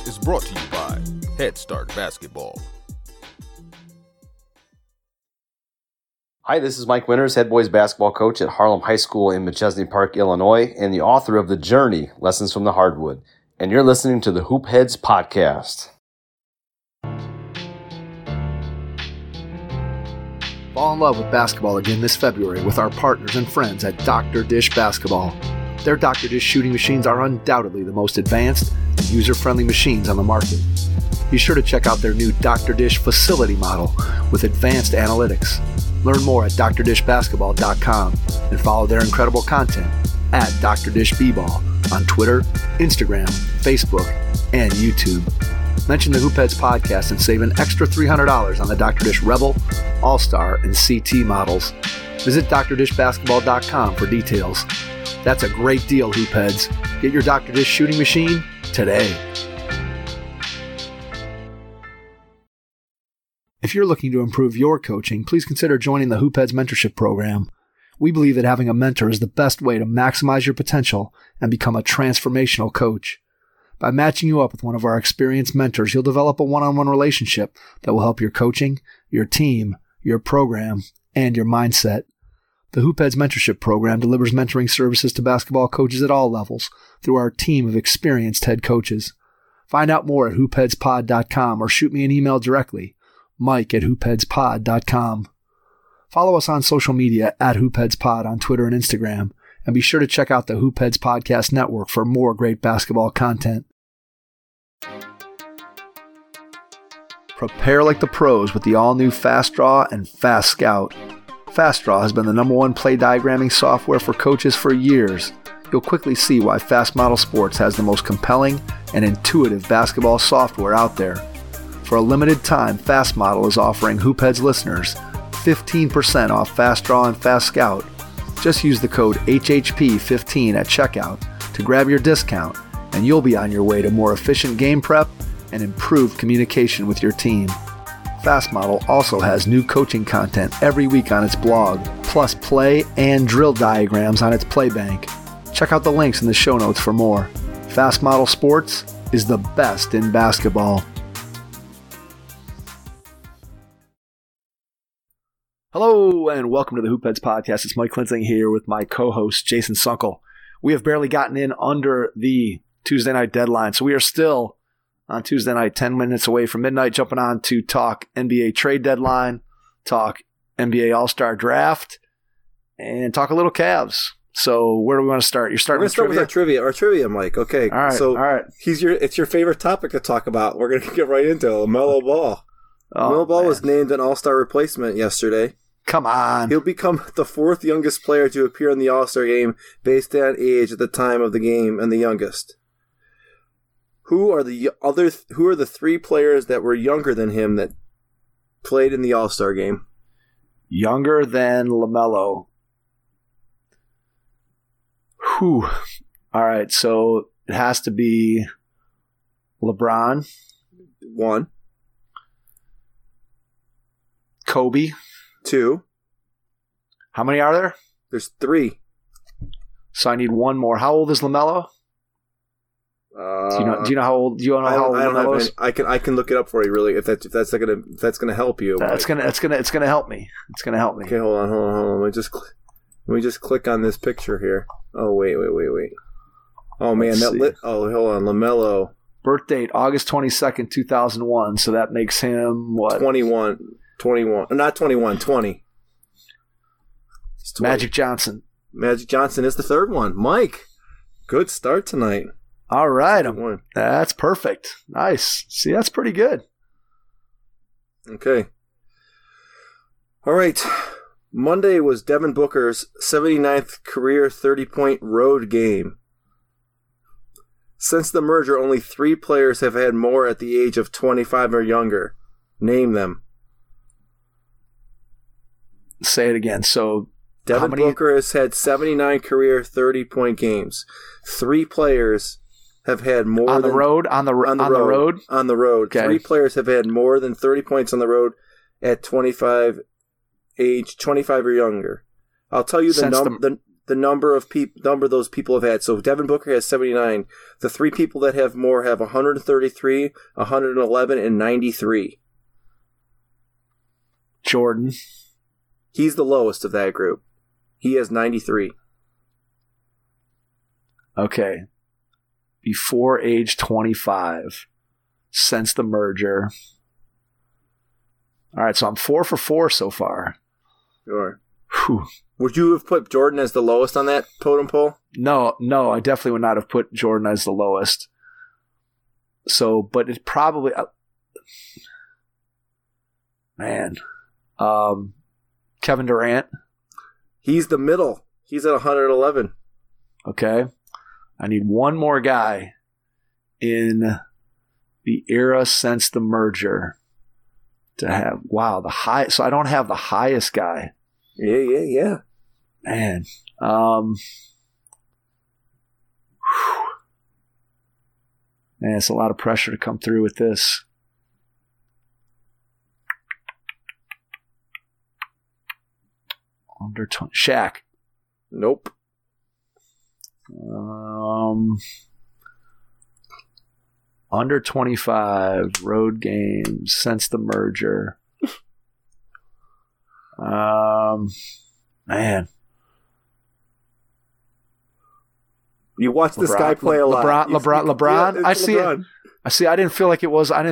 is brought to you by Head Start Basketball. Hi, this is Mike Winters, head boys basketball coach at Harlem High School in Machesney Park, Illinois, and the author of The Journey, Lessons from the Hardwood. And you're listening to the Hoop Heads Podcast. Fall in love with basketball again this February with our partners and friends at Dr. Dish Basketball. Their Dr. Dish shooting machines are undoubtedly the most advanced and user-friendly machines on the market. Be sure to check out their new Dr. Dish facility model with advanced analytics. Learn more at drdishbasketball.com and follow their incredible content at Dr. Dish B-Ball on Twitter, Instagram, Facebook, and YouTube. Mention the Hoop Heads Podcast and save an extra $300 on the Dr. Dish Rebel, All-Star, and CT models. Visit drdishbasketball.com for details. That's a great deal, Hoop Heads. Get your Dr. Dish shooting machine today. If you're looking to improve your coaching, please consider joining the Hoop Heads Mentorship Program. We believe that having a mentor is the best way to maximize your potential and become a transformational coach. By matching you up with one of our experienced mentors, you'll develop a one-on-one relationship that will help your coaching, your team, your program, and your mindset. The Hoop Heads Mentorship Program delivers mentoring services to basketball coaches at all levels through our team of experienced head coaches. Find out more at hoopheadspod.com or shoot me an email directly, mike@hoopheadspod.com. Follow us on social media at hoopheadspod on Twitter and Instagram, and be sure to check out the Hoop Heads Podcast Network for more great basketball content. Prepare like the pros with the all-new Fast Draw and Fast Scout. Fast Draw has been the #1 play diagramming software for coaches for years. You'll quickly see why Fast Model Sports has the most compelling and intuitive basketball software out there. For a limited time, Fast Model is offering Hoop Heads listeners 15% off Fast Draw and Fast Scout. Just use the code HHP15 at checkout to grab your discount, and you'll be on your way to more efficient game prep and improved communication with your team. Fast Model also has new coaching content every week on its blog, plus play and drill diagrams on its Playbank. Check out the links in the show notes for more. Fast Model Sports is the best in basketball. Hello and welcome to the Hoop Heads Podcast. It's Mike Klinzing here with my co-host Jason Sunkel. We have barely gotten in under the Tuesday night deadline, so we are still on Tuesday night, 10 minutes away from midnight, jumping on to talk NBA trade deadline, talk NBA All-Star draft, and talk a little Cavs. So where do we want to start? You're starting with trivia? We're going to start with our trivia, Mike. Okay. All right. It's your favorite topic to talk about. We're going to get right into it. LaMelo Ball. LaMelo Ball was named an All-Star replacement yesterday. Come on. He'll become the 4th youngest player to appear in the All-Star game based on age at the time of the game and the youngest. Who are the 3 players that were younger than him that played in the All-Star game? Younger than LaMelo. Whew. All right, so it has to be LeBron. 1. Kobe. 2. How many are there? There's 3. So I need one more. How old is LaMelo? Do you know how old? How old LaMelo is? I can look it up for you. Really, if that's gonna help you. It's gonna help me. It's gonna help me. Okay, hold on. Let me just click on this picture here. Oh wait. Oh man, hold on, LaMelo. Birth date August 22nd, 2001. So that makes him what? 21. Not 21. 20. Magic Johnson. Magic Johnson is the 3rd one. Mike, good start tonight. All right. That's perfect. Nice. See, that's pretty good. Okay. All right. Monday was Devin Booker's 79th career 30-point road game. Since the merger, only 3 players have had more at the age of 25 or younger. Name them. Say it again. So Devin Booker has had 79 career 30-point games. 3 players have had more on the road. On the road. Okay. 3 players have had more than 30 points on the road at 25 or younger. I'll tell you the the number those people have had. So Devin Booker has 79. The three people that have more have 133, 111, and 93. Jordan. He's the lowest of that group. He has 93. Okay. Before age 25, since the merger. All right, so I'm 4 for 4 so far. Sure. Whew. Would you have put Jordan as the lowest on that totem pole? No, I definitely would not have put Jordan as the lowest. So, but it probably, man, Kevin Durant. He's the middle. He's at 111. Okay. I need one more guy in the era since the merger to have, wow, the high. So I don't have the highest guy. Yeah. Man. Man, it's a lot of pressure to come through with this. Under 20. Shaq. Nope. Under 25 road games since the merger. Man. You watch this guy play a lot. LeBron. Yeah, I see LeBron. it. I see. I didn't feel like it was LeBron.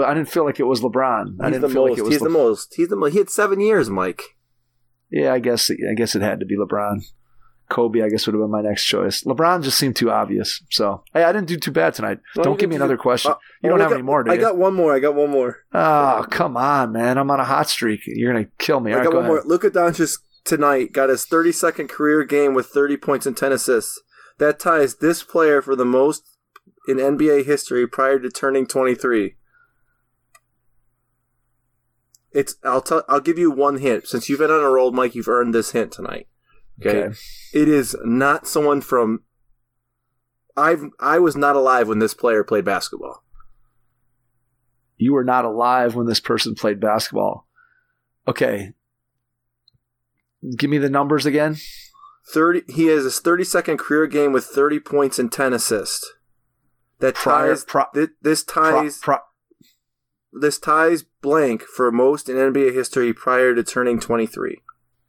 He's the most. He had 7 years, Mike. Yeah, I guess it had to be LeBron. Kobe, I guess, would have been my next choice. LeBron just seemed too obvious. So, hey, I didn't do too bad tonight. Don't give me another question. You don't have any more, do you? I got one more. Oh, come on, man. I'm on a hot streak. You're going to kill me. I got one more. Luka Doncic tonight got his 32nd career game with 30 points and 10 assists. That ties this player for the most in NBA history prior to turning 23. I'll give you one hint. Since you've been on a roll, Mike, you've earned this hint tonight. Okay. It is not someone from. I was not alive when this player played basketball. You were not alive when this person played basketball. Okay. Give me the numbers again. He has his 32nd career game with 30 points and 10 assists. That ties. This ties blank for most in NBA history prior to turning 23.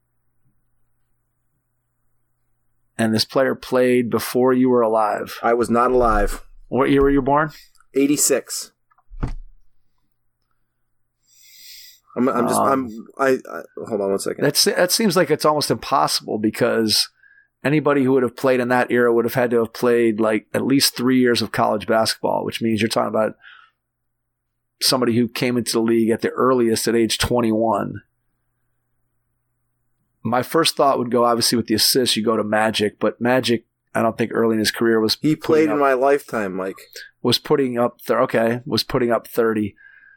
And this player played before you were alive. I was not alive. What year were you born? 86. Hold on one second. That seems like it's almost impossible because anybody who would have played in that era would have had to have played like at least 3 years of college basketball, which means you're talking about somebody who came into the league at the earliest at age 21. My first thought would go, obviously, with the assists, you go to Magic, but Magic, I don't think early in his career was. He played in my lifetime, Mike. Was putting up 30.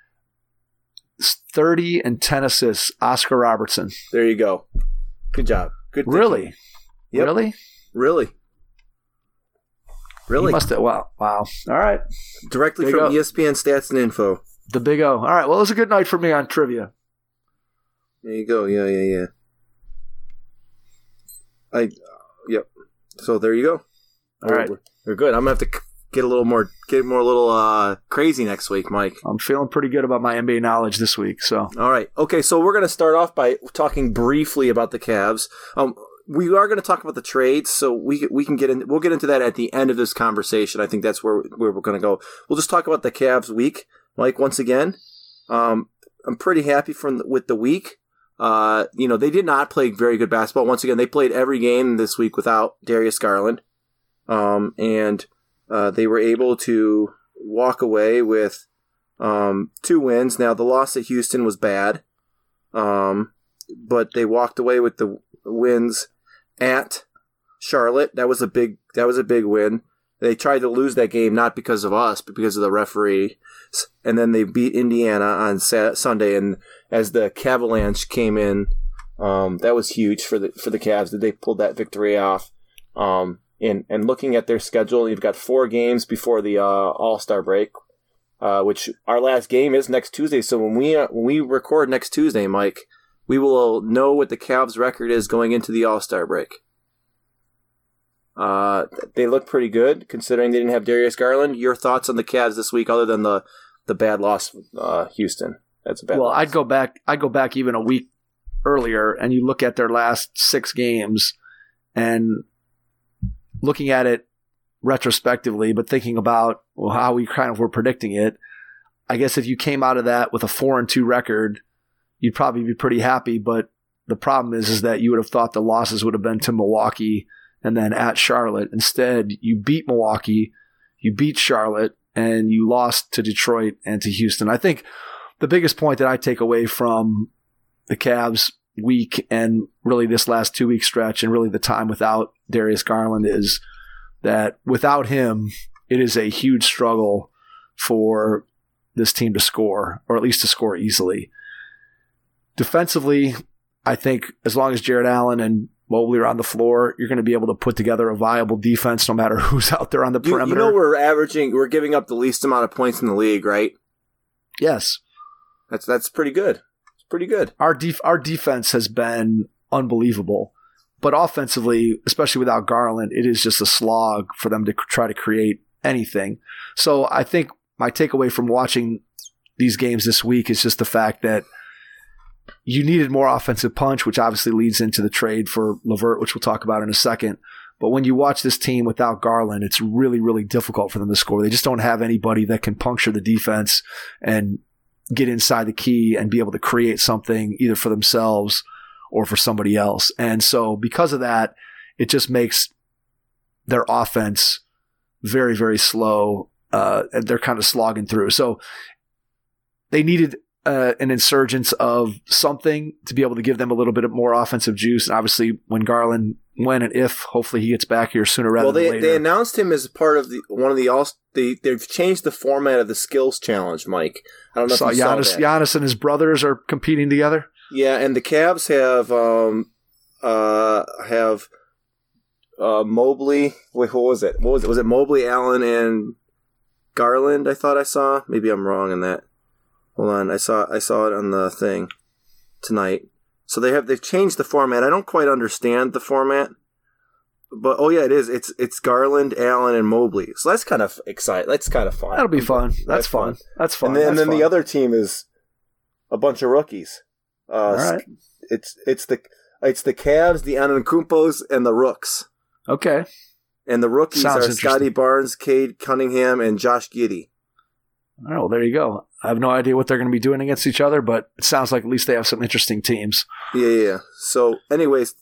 30 and 10 assists, Oscar Robertson. There you go. Good job. Good thinking. Really? Yep. Really? He must have. Wow. All right. Directly from ESPN Stats and Info. The Big O. All right. Well, it was a good night for me on trivia. There you go. Yeah. Yep. So there you go. All right. We're good. I'm gonna have to get more crazy next week, Mike. I'm feeling pretty good about my NBA knowledge this week. So. All right. Okay. So we're gonna start off by talking briefly about the Cavs. We are going to talk about the trades, so we can get in. We'll get into that at the end of this conversation. I think that's where we're going to go. We'll just talk about the Cavs week, Mike. Once again, I'm pretty happy with the week. They did not play very good basketball. Once again, they played every game this week without Darius Garland, and they were able to walk away with 2 wins. Now the loss at Houston was bad, but they walked away with the wins at Charlotte. That was a big win. They tried to lose that game not because of us, but because of the referee. And then they beat Indiana on Sunday. And as the Cavalanche came in, that was huge for the Cavs that they pulled that victory off. And looking at their schedule, you've got 4 games before the All-Star break, which our last game is next Tuesday. So when we record next Tuesday, Mike, we will know what the Cavs record is going into the All-Star break. They look pretty good considering they didn't have Darius Garland. Your thoughts on the Cavs this week, other than the bad loss with Houston? That's a bad loss. I'd go back even a week earlier, and you look at their last 6 games, and looking at it retrospectively, but thinking about how we kind of were predicting it. I guess if you came out of that with a 4-2 record, you'd probably be pretty happy. But the problem is that you would have thought the losses would have been to Milwaukee and then at Charlotte. Instead, you beat Milwaukee, you beat Charlotte, and you lost to Detroit and to Houston. I think the biggest point that I take away from the Cavs week and really this last 2-week stretch and really the time without Darius Garland is that without him, it is a huge struggle for this team to score, or at least to score easily. Defensively, I think as long as Jared Allen and Mobley are on the floor, you're going to be able to put together a viable defense no matter who's out there on the perimeter. You know we're giving up the least amount of points in the league, right? Yes. That's pretty good. It's pretty good. Our defense has been unbelievable. But offensively, especially without Garland, it is just a slog for them to try to create anything. So I think my takeaway from watching these games this week is just the fact that you needed more offensive punch, which obviously leads into the trade for LeVert, which we'll talk about in a second. But when you watch this team without Garland, it's really, really difficult for them to score. They just don't have anybody that can puncture the defense and get inside the key and be able to create something either for themselves or for somebody else. And so because of that, it just makes their offense very, very slow. And they're kind of slogging through. So they needed an insurgence of something to be able to give them a little bit more offensive juice. And obviously when and if hopefully he gets back here sooner rather than later. They announced him as part of they've changed the format of the skills challenge, Mike. I don't know if you saw that. Giannis and his brothers are competing together. Yeah, and the Cavs have Mobley. Wait, who was it? What was it? Was it Mobley, Allen, and Garland? I thought I saw. Maybe I'm wrong in that. Hold on, I saw it on the thing tonight. So they've changed the format. I don't quite understand the format, but it is. It's Garland, Allen, and Mobley. So that's kind of exciting. That's kind of fun. That'll be fun. That's fun. That's fun. And then the other team is a bunch of rookies. All right. It's the Cavs, the Antetokounmpos, and the Rooks. Okay. And the rookies are Scotty Barnes, Cade Cunningham, and Josh Giddey. All right, well, there you go. I have no idea what they're going to be doing against each other, but it sounds like at least they have some interesting teams. Yeah. So, anyways,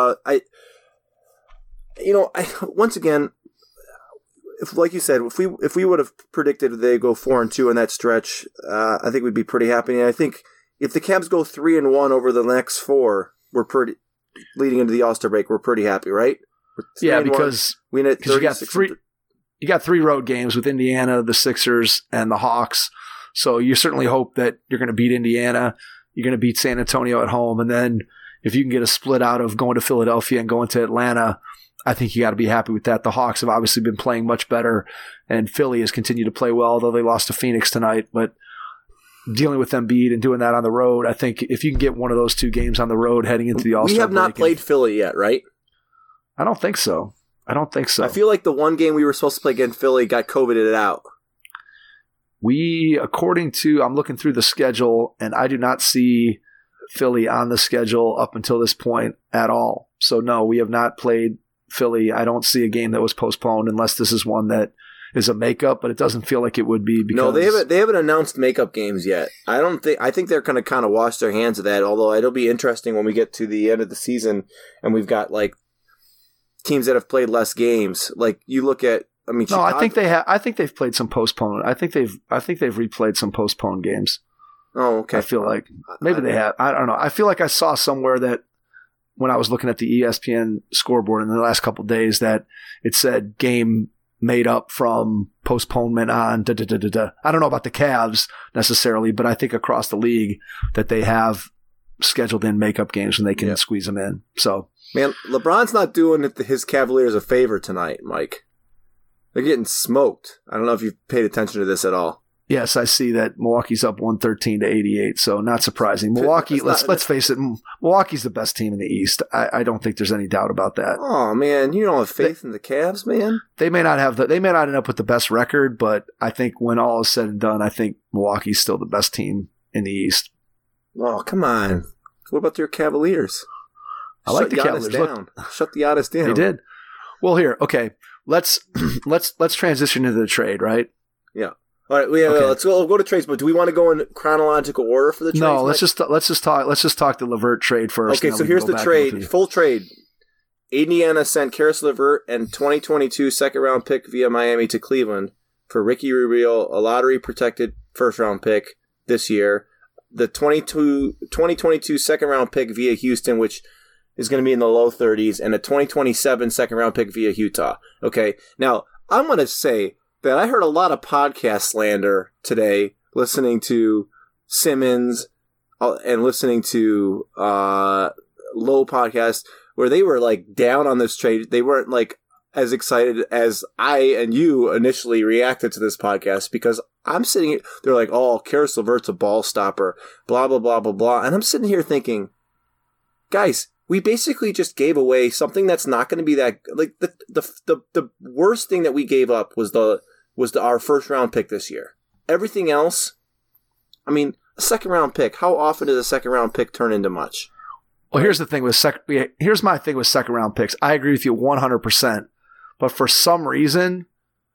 once again, like you said, if we would have predicted they go 4-2 in that stretch, I think we'd be pretty happy. And I think if the Cavs go 3-1 over the next 4, we're pretty leading into the All-Star break. We're pretty happy, right? Yeah, because you got 3 road games with Indiana, the Sixers, and the Hawks. So you certainly hope that you're going to beat Indiana. You're going to beat San Antonio at home. And then if you can get a split out of going to Philadelphia and going to Atlanta, I think you got to be happy with that. The Hawks have obviously been playing much better, and Philly has continued to play well, although they lost to Phoenix tonight. But dealing with Embiid and doing that on the road, I think if you can get one of those 2 games on the road heading into the All-Star break. We have not played Philly yet, right? I don't think so. I feel like the one game we were supposed to play against Philly got COVIDed out. I'm looking through the schedule, and I do not see Philly on the schedule up until this point at all. So no, we have not played Philly. I don't see a game that was postponed unless this is one that is a makeup, but it doesn't feel like it would be. Because no, they haven't announced makeup games yet. I think they're going to kind of wash their hands of that, although it'll be interesting when we get to the end of the season and we've got like teams that have played less games. Like you look at, Chicago. I think they have. I think they've played some postponed. I think they've replayed some postponed games. Oh, okay. I feel like maybe they have. I don't know. I feel like I saw somewhere that when I was looking at the ESPN scoreboard in the last couple of days that it said game made up from postponement on I don't know about the Cavs necessarily, but I think across the league that they have scheduled in makeup games and they can squeeze them in. So, man, LeBron's not doing his Cavaliers a favor tonight, Mike. They're getting smoked. I don't know if you've paid attention to this at all. Yes, I see that Milwaukee's up 113-88, so not surprising. Milwaukee, let's face it, Milwaukee's the best team in the East. I don't think there's any doubt about that. Oh man, you don't have faith in the Cavs, man? They may not end up with the best record, but I think when all is said and done, I think Milwaukee's still the best team in the East. Oh, come on. What about your Cavaliers? I like the Cavaliers. Shut the Giannis down. They did. Well, here, okay. Let's transition into the trade, right? Yeah. All right, let's go to trades. But do we want to go in chronological order for the trades? No, let's just talk the LeVert trade first. Okay, so here's the trade. Full trade. Indiana sent Karis LeVert and 2022 second round pick via Miami to Cleveland for Ricky Rubio, a lottery protected first round pick this year. The 2022 second round pick via Houston, which is going to be in the low 30s, and a 2027 second round pick via Utah. Okay, now I'm going to say that I heard a lot of podcast slander today listening to Simmons and listening to Low Podcast where they were like down on this trade. They weren't like as excited as I and you initially reacted to this podcast because I'm sitting here, they're like, oh, Karis LeVert's a ball stopper, blah, blah, blah, blah, blah. And I'm sitting here thinking, guys, we basically just gave away something that's not going to be that, like the worst thing that we gave up was our first round pick this year. Everything else, I mean, a second round pick, how often does a second round pick turn into much? Well, here's the thing with here's my thing with second round picks. I agree with you 100%, but for some reason,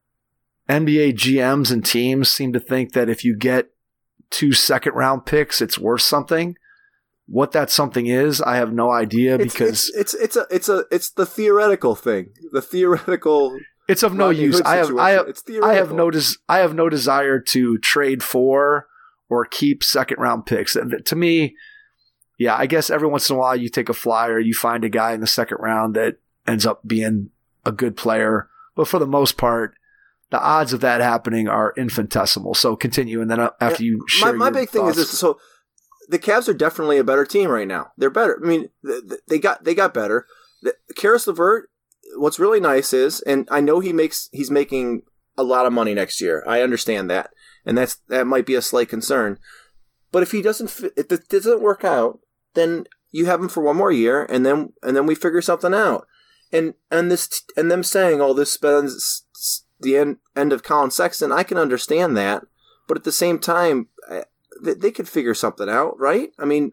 NBA GMs and teams seem to think that if you get 2 second round picks, it's worth something. What that something is, I have no idea because it's the theoretical thing. The theoretical. It's of no use. I have no desire to trade for or keep second round picks. To me, yeah, I guess every once in a while you take a flyer, you find a guy in the second round that ends up being a good player, but for the most part, the odds of that happening are infinitesimal. So continue, and then after you share my big thing is this. So the Cavs are definitely a better team right now. They're better. I mean, they got better. Karis LeVert, what's really nice is, and I know he's making a lot of money next year. I understand that, and that might be a slight concern. But if if it doesn't work out, then you have him for one more year, and then we figure something out. And them saying, "Oh, this spends the end of Colin Sexton," I can understand that, but at the same time, they could figure something out, right? I mean,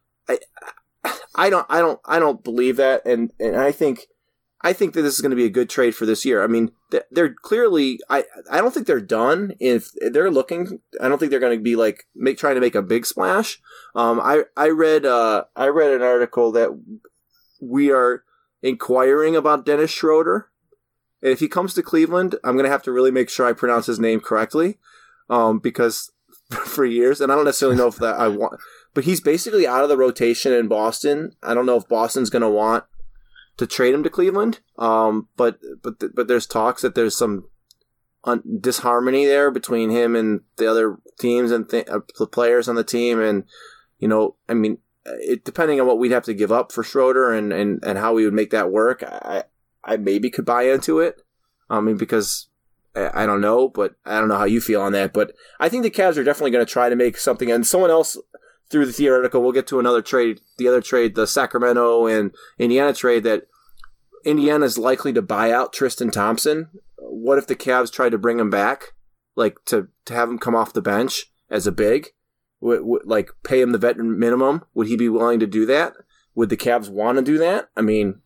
I don't believe that, and I think that this is going to be a good trade for this year. I mean, they're clearly, I don't think they're done. If they're looking, I don't think they're going to be like trying to make a big splash. I read an article that we are inquiring about Dennis Schroeder. And if he comes to Cleveland, I'm going to have to really make sure I pronounce his name correctly, because for years, and I don't necessarily know if that I want, but he's basically out of the rotation in Boston. I don't know if Boston's going to want to trade him to Cleveland. But there's talks that there's some disharmony there between him and the other teams and the players on the team. And, you know, I mean, depending on what we'd have to give up for Schroeder and how we would make that work, I maybe could buy into it. I mean, because I don't know, but I don't know how you feel on that. But I think the Cavs are definitely going to try to make something. And someone else through the theoretical, we'll get to another trade, the Sacramento and Indiana trade, that Indiana is likely to buy out Tristan Thompson. What if the Cavs tried to bring him back, like to have him come off the bench as a big, like pay him the veteran minimum? Would he be willing to do that? Would the Cavs want to do that? I mean,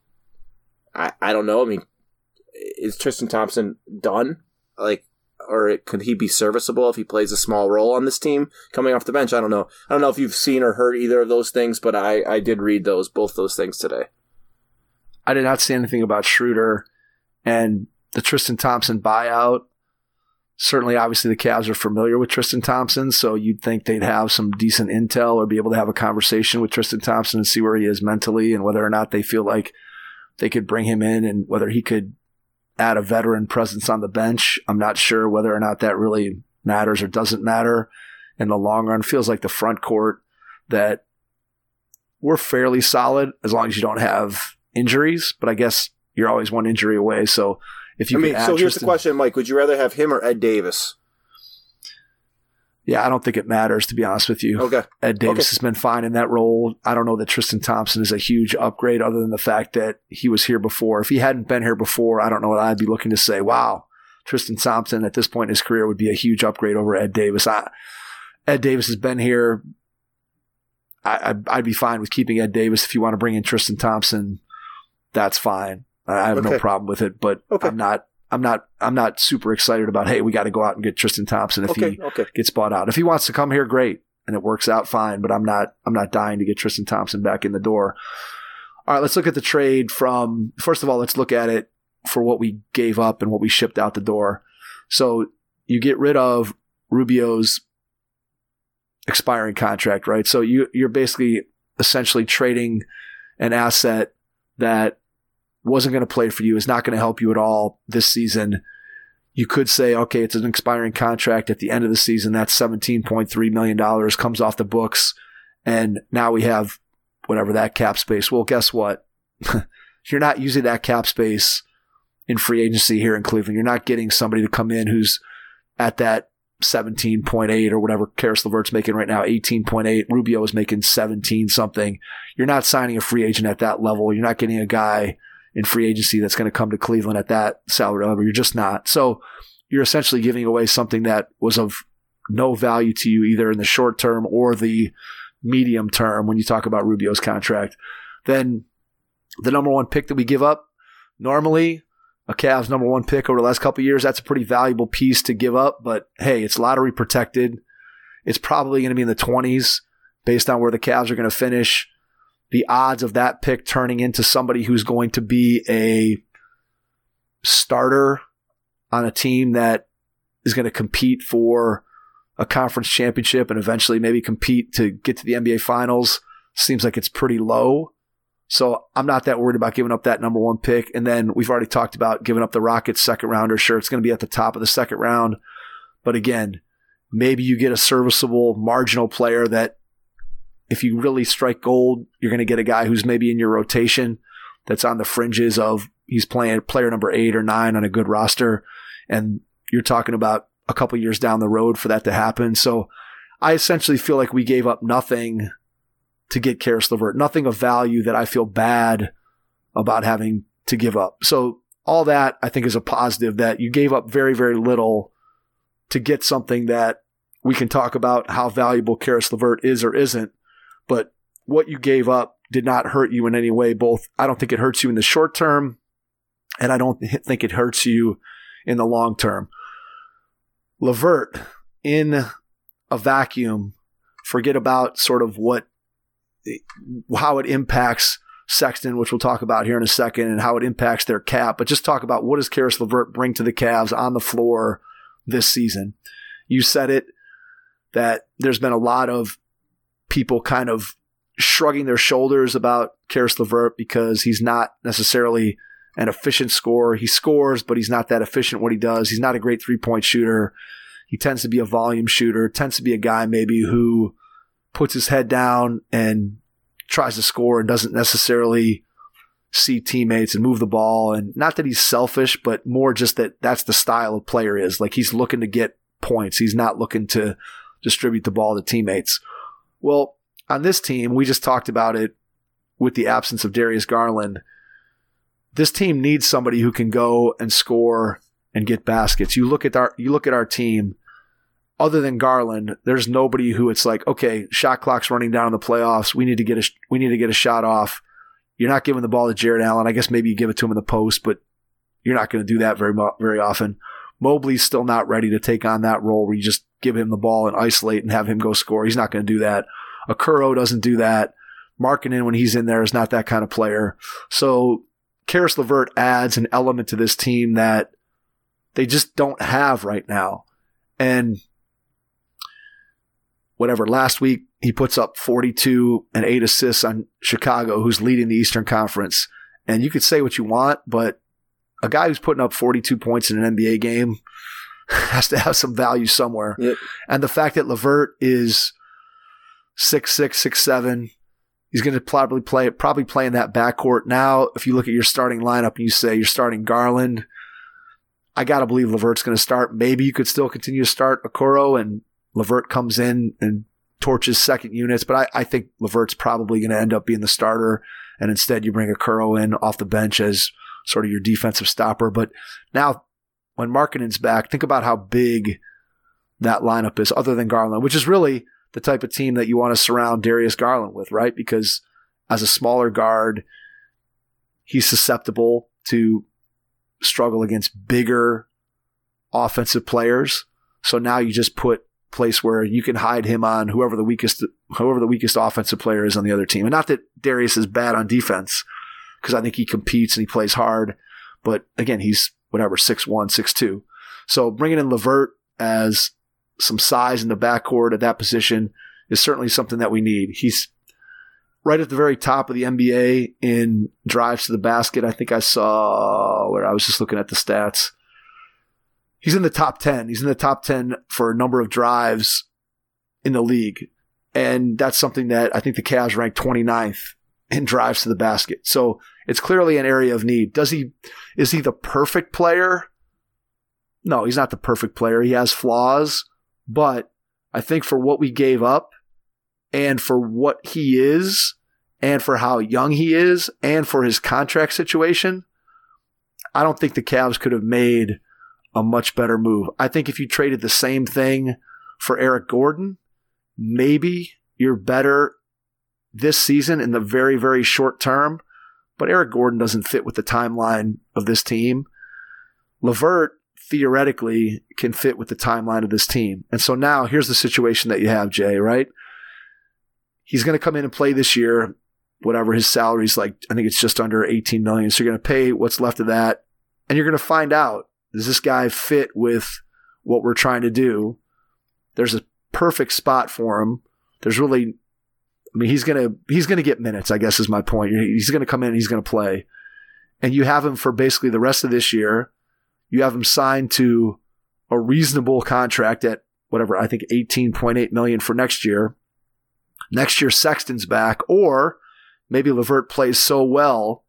I don't know. I mean, is Tristan Thompson done? Like, or could he be serviceable if he plays a small role on this team coming off the bench? I don't know. I don't know if you've seen or heard either of those things, but I did read both those things today. I did not see anything about Schroeder and the Tristan Thompson buyout. Certainly, obviously, the Cavs are familiar with Tristan Thompson, so you'd think they'd have some decent intel or be able to have a conversation with Tristan Thompson and see where he is mentally and whether or not they feel like they could bring him in and whether he could add a veteran presence on the bench. I'm not sure whether or not that really matters or doesn't matter in the long run. Feels like the front court that we're fairly solid as long as you don't have injuries, but I guess you're always one injury away. So if you so here's the question, Mike, would you rather have him or Ed Davis? Yeah, I don't think it matters, to be honest with you. Okay. Ed Davis has been fine in that role. I don't know that Tristan Thompson is a huge upgrade other than the fact that he was here before. If he hadn't been here before, I don't know what I'd be looking to say, wow, Tristan Thompson at this point in his career would be a huge upgrade over Ed Davis. Ed Davis has been here. I'd be fine with keeping Ed Davis. If you want to bring in Tristan Thompson, that's fine. I have no problem with it, but I'm not super excited about, hey, we got to go out and get Tristan Thompson if he gets bought out. If he wants to come here, great, and it works out fine, but I'm not dying to get Tristan Thompson back in the door. All right, let's look at the trade from, first of all, let's look at it for what we gave up and what we shipped out the door. So you get rid of Rubio's expiring contract, right? So you're basically essentially trading an asset that wasn't going to play for you, is not going to help you at all this season. You could say, okay, it's an expiring contract at the end of the season. That's $17.3 million comes off the books. And now we have whatever that cap space. Well, guess what? You're not using that cap space in free agency here in Cleveland. You're not getting somebody to come in who's at that 17.8 or whatever Karis LeVert's making right now, 18.8. Rubio is making 17 something. You're not signing a free agent at that level. You're not getting a guy in free agency that's going to come to Cleveland at that salary level. You're just not. So you're essentially giving away something that was of no value to you either in the short term or the medium term when you talk about Rubio's contract. Then the number one pick that we give up, normally a Cavs number one pick over the last couple of years, that's a pretty valuable piece to give up. But hey, it's lottery protected. It's probably going to be in the 20s based on where the Cavs are going to finish. The odds of that pick turning into somebody who's going to be a starter on a team that is going to compete for a conference championship and eventually maybe compete to get to the NBA Finals seems like it's pretty low. So I'm not that worried about giving up that number one pick. And then we've already talked about giving up the Rockets second rounder. Sure, it's going to be at the top of the second round. But again, maybe you get a serviceable marginal player that if you really strike gold, you're going to get a guy who's maybe in your rotation that's on the fringes of he's playing player number 8 or 9 on a good roster. And you're talking about a couple years down the road for that to happen. So I essentially feel like we gave up nothing to get Karis LeVert, nothing of value that I feel bad about having to give up. So all that I think is a positive, that you gave up very, very little to get something that we can talk about how valuable Karis LeVert is or isn't. But what you gave up did not hurt you in any way. Both, I don't think it hurts you in the short term, and I don't think it hurts you in the long term. LeVert, in a vacuum, forget about sort of how it impacts Sexton, which we'll talk about here in a second, and how it impacts their cap. But just talk about what does Karis LeVert bring to the Cavs on the floor this season. You said it, that there's been a lot of people kind of shrugging their shoulders about Karis LeVert because he's not necessarily an efficient scorer. He scores, but he's not that efficient what he does. He's not a great three-point shooter. He tends to be a volume shooter, tends to be a guy maybe who puts his head down and tries to score and doesn't necessarily see teammates and move the ball. And not that he's selfish, but more just that that's the style of player is. Like, he's looking to get points. He's not looking to distribute the ball to teammates. Well, on this team, we just talked about it with the absence of Darius Garland. This team needs somebody who can go and score and get baskets. You look at our team. Other than Garland, there's nobody who it's like, okay, shot clock's running down in the playoffs. We need to get a shot off. You're not giving the ball to Jared Allen. I guess maybe you give it to him in the post, but you're not going to do that very often. Mobley's still not ready to take on that role where you just give him the ball and isolate and have him go score. He's not going to do that. Okoro doesn't do that. Markkanen, when he's in there, is not that kind of player. So Karis LeVert adds an element to this team that they just don't have right now. And whatever, last week he puts up 42 and 8 assists on Chicago, who's leading the Eastern Conference. And you could say what you want, but a guy who's putting up 42 points in an NBA game has to have some value somewhere. Yep. And the fact that LeVert is 6'6", 6'7", he's going to probably play in that backcourt. Now, if you look at your starting lineup and you say you're starting Garland, I got to believe LeVert's going to start. Maybe you could still continue to start Okoro and LeVert comes in and torches second units, but I think LeVert's probably going to end up being the starter, and instead you bring Okoro in off the bench as sort of your defensive stopper. But now when Markkanen's back, think about how big that lineup is other than Garland, which is really the type of team that you want to surround Darius Garland with, right? Because as a smaller guard, he's susceptible to struggle against bigger offensive players. So now you just put a place where you can hide him on whoever the weakest offensive player is on the other team. And not that Darius is bad on defense, because I think he competes and he plays hard. But again, he's 6'1", 6'2". So bringing in LeVert as some size in the backcourt at that position is certainly something that we need. He's right at the very top of the NBA in drives to the basket. I think I saw where I was just looking at the stats. He's in the top 10. He's in the top 10 for a number of drives in the league. And that's something that I think the Cavs ranked 29th in drives to the basket. So it's clearly an area of need. Is he the perfect player? No, he's not the perfect player. He has flaws, but I think for what we gave up and for what he is and for how young he is and for his contract situation, I don't think the Cavs could have made a much better move. I think if you traded the same thing for Eric Gordon, maybe you're better this season in the very, very short term, but Eric Gordon doesn't fit with the timeline of this team. LeVert theoretically can fit with the timeline of this team. And so now here's the situation that you have, Jay, right? He's going to come in and play this year, whatever his salary's like, I think it's just under $18 million. So you're going to pay what's left of that, and you're going to find out, does this guy fit with what we're trying to do? There's a perfect spot for him. There's really, he's going to get minutes, I guess is my point. He's going to come in and he's going to play. And you have him for basically the rest of this year. You have him signed to a reasonable contract at I think $18.8 million for next year. Next year, Sexton's back, or maybe LeVert plays so well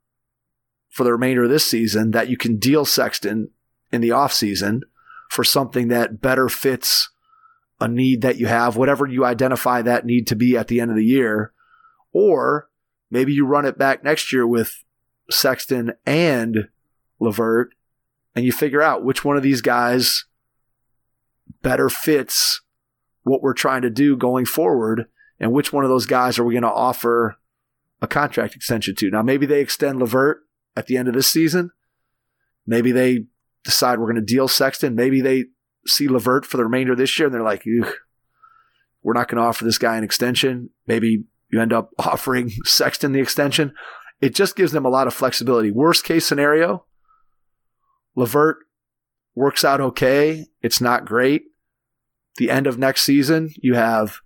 for the remainder of this season that you can deal Sexton in the offseason for something that better fits a need that you have, whatever you identify that need to be at the end of the year. Or maybe you run it back next year with Sexton and LeVert, and you figure out which one of these guys better fits what we're trying to do going forward, and which one of those guys are we going to offer a contract extension to. Now, maybe they extend LeVert at the end of this season. Maybe they decide we're going to deal Sexton. Maybe they see LeVert for the remainder of this year and they're like, we're not going to offer this guy an extension. Maybe you end up offering Sexton the extension. It just gives them a lot of flexibility. Worst case scenario, LeVert works out okay. It's not great. The end of next season, you have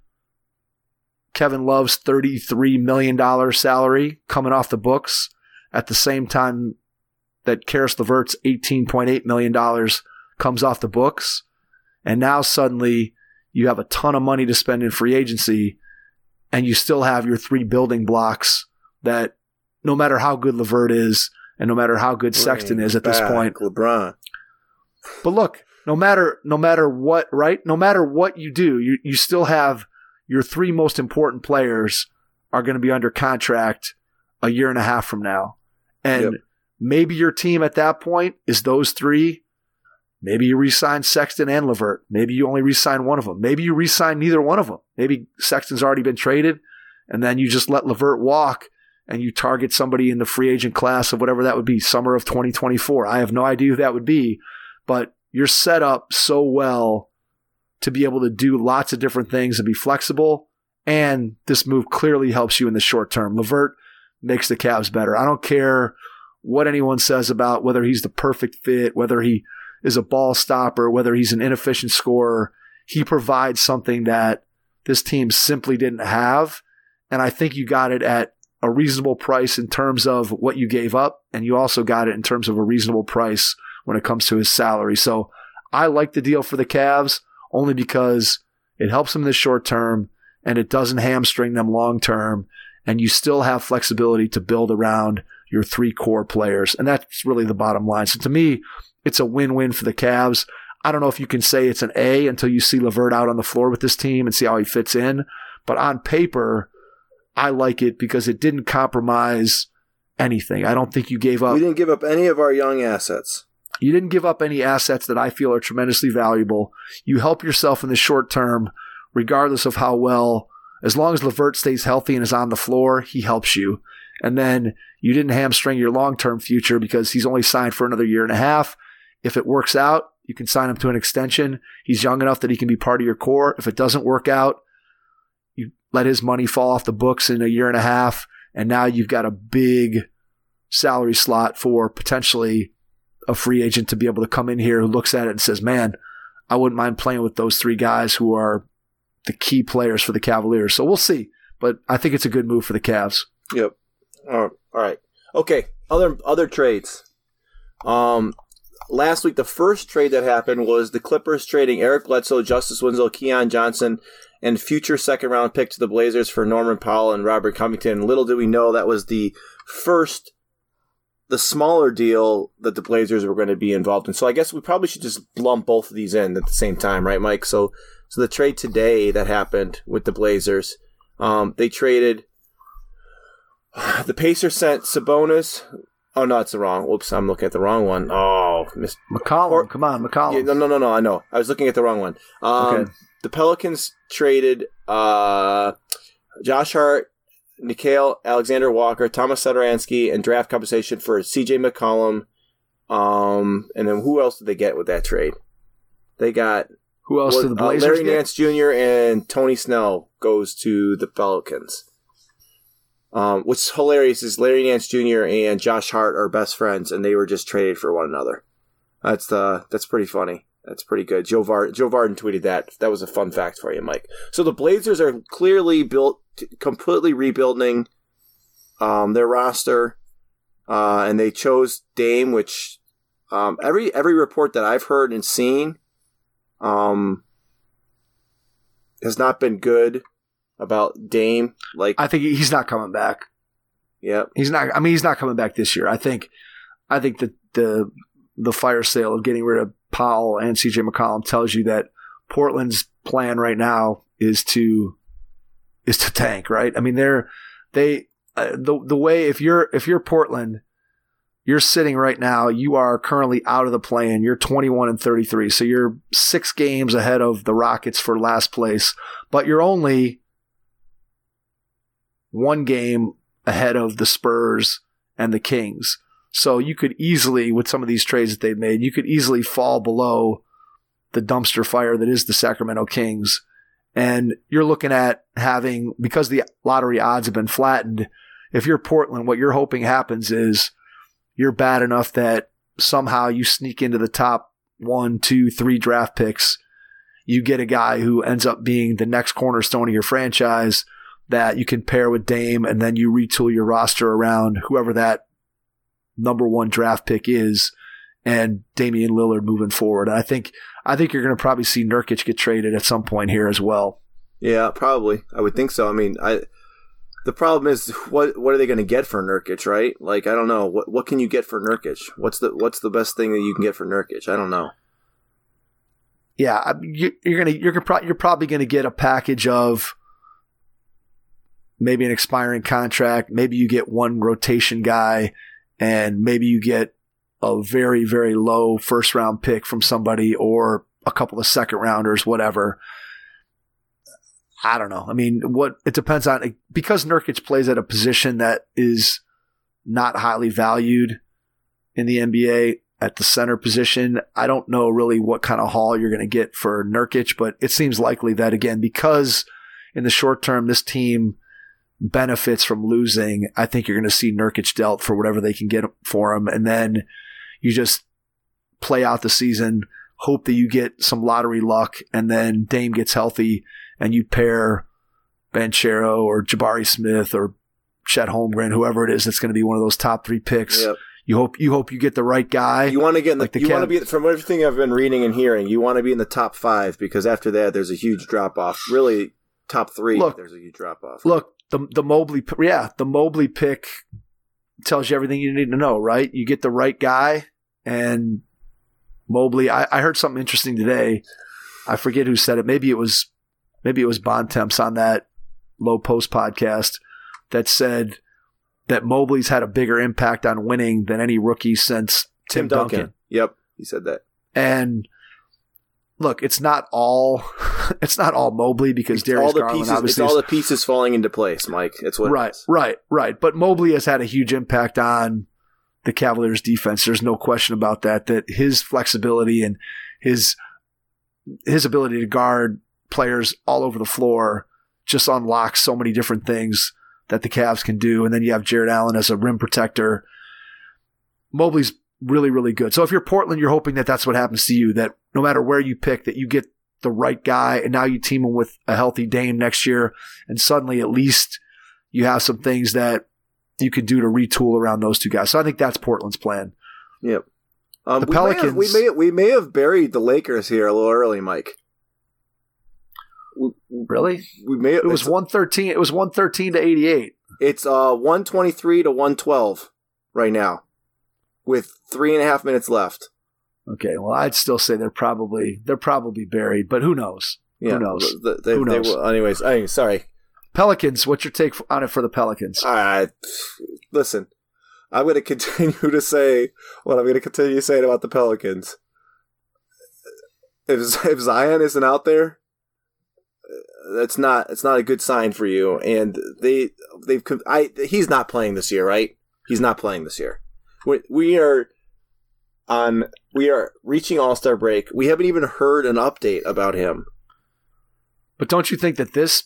Kevin Love's $33 million salary coming off the books at the same time that Karis LeVert's $18.8 million comes off the books. And now suddenly you have a ton of money to spend in free agency, and you still have your three building blocks that no matter how good LeVert is and no matter how good Sexton is at this point. LeBron. But look, no matter what, right? No matter what you do, you still have your three most important players are going to be under contract a year and a half from now. And maybe your team at that point is those three. Maybe you re-sign Sexton and LeVert. Maybe you only re-sign one of them. Maybe you re-sign neither one of them. Maybe Sexton's already been traded, and then you just let LeVert walk and you target somebody in the free agent class of whatever that would be, summer of 2024. I have no idea who that would be, but you're set up so well to be able to do lots of different things and be flexible, and this move clearly helps you in the short term. LeVert makes the Cavs better. I don't care what anyone says about whether he's the perfect fit, whether he is a ball stopper, whether he's an inefficient scorer. He provides something that this team simply didn't have, and I think you got it at a reasonable price in terms of what you gave up, and you also got it in terms of a reasonable price when it comes to his salary. So I like the deal for the Cavs only because it helps them in the short term and it doesn't hamstring them long term, and you still have flexibility to build around your three core players, and that's really the bottom line. So to me, it's a win-win for the Cavs. I don't know if you can say it's an A until you see LeVert out on the floor with this team and see how he fits in. But on paper, I like it because it didn't compromise anything. I don't think you gave up. We didn't give up any of our young assets. You didn't give up any assets that I feel are tremendously valuable. You help yourself in the short term, regardless of how well. As long as LeVert stays healthy and is on the floor, he helps you. And then you didn't hamstring your long-term future because he's only signed for another year and a half. If it works out, you can sign him to an extension. He's young enough that he can be part of your core. If it doesn't work out, you let his money fall off the books in a year and a half, and now you've got a big salary slot for potentially a free agent to be able to come in here who looks at it and says, man, I wouldn't mind playing with those three guys who are the key players for the Cavaliers. So we'll see. But I think it's a good move for the Cavs. Yep. All right. Okay. Other trades. Last week, the first trade that happened was the Clippers trading Eric Bledsoe, Justice Winslow, Keon Johnson, and future second-round pick to the Blazers for Norman Powell and Robert Covington. Little did we know that was the smaller deal that the Blazers were going to be involved in. So I guess we probably should just lump both of these in at the same time, right, Mike? So the trade today that happened with the Blazers, they traded. The Pacers sent Sabonis. Oh, no, it's the wrong. Whoops, I'm looking at the wrong one. Oh, McCollum. Come on, McCollum. Yeah, no, I know. I was looking at the wrong one. Okay. The Pelicans traded Josh Hart, Nickeil Alexander-Walker, Thomas Satoransky, and draft compensation for C.J. McCollum. And then who else did they get with that trade? They got... Who else did the Blazers Larry get? Nance Jr. and Tony Snell goes to the Pelicans. What's hilarious is Larry Nance Jr. and Josh Hart are best friends, and they were just traded for one another. That's pretty funny. That's pretty good. Joe Varden tweeted that. That was a fun fact for you, Mike. So the Blazers are clearly completely rebuilding their roster, and they chose Dame, which every report that I've heard and seen has not been good about Dame. Like, I think he's not coming back. Yeah, he's not. I mean, he's not coming back this year. I think that the fire sale of getting rid of Powell and C.J. McCollum tells you that Portland's plan right now is to tank. Right? I mean, the way if you're Portland, you're sitting right now. You are currently out of the play-in. You're 21-33, so you're 6 games ahead of the Rockets for last place, but you're only 1 game ahead of the Spurs and the Kings. So you could easily, with some of these trades that they've made, you could easily fall below the dumpster fire that is the Sacramento Kings. And you're looking at having, because the lottery odds have been flattened, if you're Portland, what you're hoping happens is you're bad enough that somehow you sneak into the top 1, 2, 3 draft picks. You get a guy who ends up being the next cornerstone of your franchise that you can pair with Dame, and then you retool your roster around whoever that number 1 draft pick is, and Damian Lillard moving forward. And I think you're going to probably see Nurkic get traded at some point here as well. Yeah, probably. I would think so. I mean, the problem is what are they going to get for Nurkic, right? Like, I don't know. What can you get for Nurkic? What's the best thing that you can get for Nurkic? I don't know. Yeah, you're probably going to get a package of maybe an expiring contract. Maybe you get 1 rotation guy, and maybe you get a very, very low first-round pick from somebody or a couple of second-rounders, whatever. I don't know. I mean, it depends on, because Nurkic plays at a position that is not highly valued in the NBA at the center position. I don't know really what kind of haul you're going to get for Nurkic, but it seems likely that, again, because in the short term this team benefits from losing, I think you're going to see Nurkic dealt for whatever they can get for him, and then you just play out the season, hope that you get some lottery luck, and then Dame gets healthy, and you pair Banchero or Jabari Smith or Chet Holmgren, whoever it is that's going to be one of those top 3 picks. Yep. You hope you get the right guy. You want to get you want to be, from everything I've been reading and hearing, you want to be in the top 5, because after that there's a huge drop off. Really, top 3, there's a huge drop off. Look, the Mobley pick tells you everything you need to know, right? You get the right guy, and Mobley. I heard something interesting today. I forget who said it. Maybe it was Bontemps on that Low Post podcast that said that Mobley's had a bigger impact on winning than any rookie since Tim Duncan. Yep, he said that. And look, it's not all Mobley because Darius Garland obviously it's all the pieces falling into place, Mike. It's what it is. Right. But Mobley has had a huge impact on the Cavaliers defense. There's no question about that his flexibility and his ability to guard players all over the floor just unlocks so many different things that the Cavs can do. And then you have Jared Allen as a rim protector. Mobley's really, really good. So if you're Portland, you're hoping that that's what happens to you, that no matter where you pick, that you get the right guy, and now you team him with a healthy Dame next year, and suddenly at least you have some things that you could do to retool around those two guys. So I think that's Portland's plan. Yep. The Pelicans. We may have buried the Lakers here a little early, Mike. Really? It was 113. It was 113 to 88. It's 123 to 112 right now, with 3.5 minutes left. Okay, well, I'd still say they're probably buried, but who knows? Yeah, who knows? Who knows? Anyways, sorry. Pelicans. What's your take on it for the Pelicans? Listen, I'm going to continue to say what I'm going to continue saying about the Pelicans. If Zion isn't out there, it's not a good sign for you. And he's not playing this year, right? He's not playing this year. We are reaching All-Star break. We haven't even heard an update about him. But don't you think that this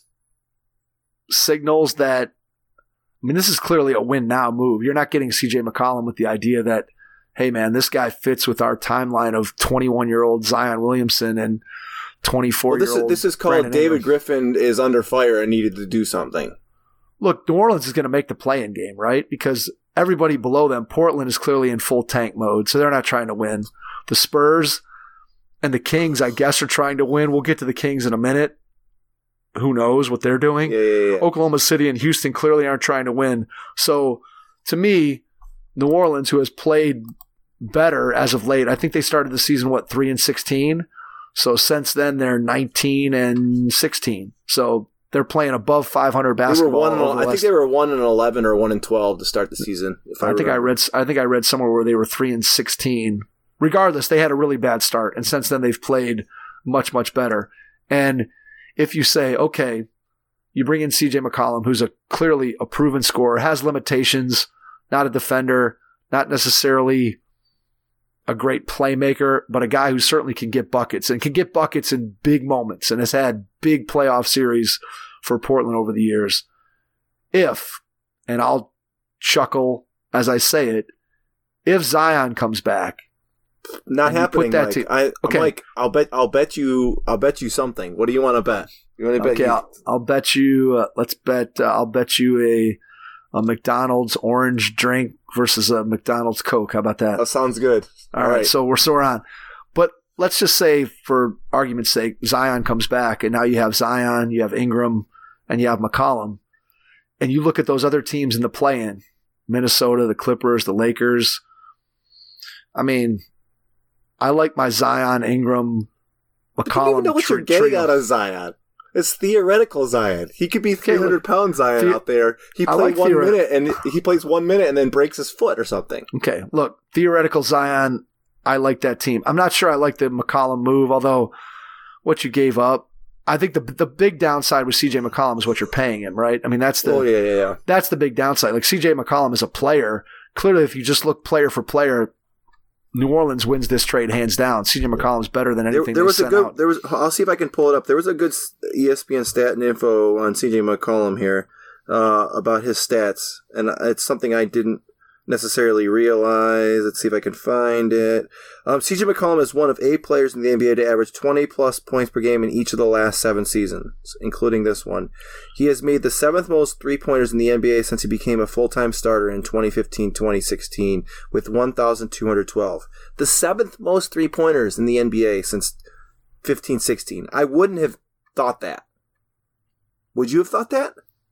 signals that, I mean, this is clearly a win now move. You're not getting CJ McCollum with the idea that, hey man, this guy fits with our timeline of 21-year-old Zion Williamson and 24-year-old. This is called Brandon David Ingram. Griffin is under fire and needed to do something. Look, New Orleans is going to make the play-in game, right? Because everybody below them, Portland is clearly in full tank mode, so they're not trying to win. The Spurs and the Kings, I guess, are trying to win. We'll get to the Kings in a minute. Who knows what they're doing? Yeah. Oklahoma City and Houston clearly aren't trying to win. So, to me, New Orleans, who has played better as of late, I think they started the season, 3-16? So, since then, they're 19-16. So, they're playing above 500 basketball. I think they were 1-11 or 1-12 to start the season. I think I read somewhere where they were 3-16. Regardless, they had a really bad start, and since then they've played much, much better. And if you say, okay, you bring in CJ McCollum, who's clearly a proven scorer, has limitations, not a defender, not necessarily a great playmaker, but a guy who certainly can get buckets and can get buckets in big moments and has had big playoff series for Portland over the years. And I'll chuckle as I say it, if Zion comes back, not happening, Mike. Mike, I'll bet you something. What do you want to bet? You want to bet? Okay, I'll bet you. Let's bet. I'll bet you a McDonald's orange drink versus a McDonald's Coke. How about that? That sounds good. All right. So we're on. But let's just say, for argument's sake, Zion comes back, and now you have Zion, you have Ingram, and you have McCollum, and you look at those other teams in the play-in: Minnesota, the Clippers, the Lakers. I mean, I like my Zion, Ingram, McCollum. I don't even know what you're getting out of Zion. It's theoretical Zion. He could be 300-pound Zion out there. He plays 1 minute, and he plays 1 minute and then breaks his foot or something. Okay, look, theoretical Zion, I like that team. I'm not sure I like the McCollum move, although what you gave up, I think the big downside with CJ McCollum is what you're paying him, right? I mean, that's that's the big downside. Like, CJ McCollum is a player. Clearly, if you just look player for player, New Orleans wins this trade hands down. CJ McCollum's better than anything there was they sent out. I'll see if I can pull it up. There was a good ESPN stat and info on CJ McCollum here about his stats, and it's something I didn't necessarily realize. Let's see if I can find it. CJ McCollum is one of 8 players in the NBA to average 20-plus points per game in each of the last 7 seasons, including this one. He has made the 7th most three-pointers in the NBA since he became a full-time starter in 2015-2016 with 1,212. The 7th most three-pointers in the NBA since 15-16. I wouldn't have thought that. Would you have thought that?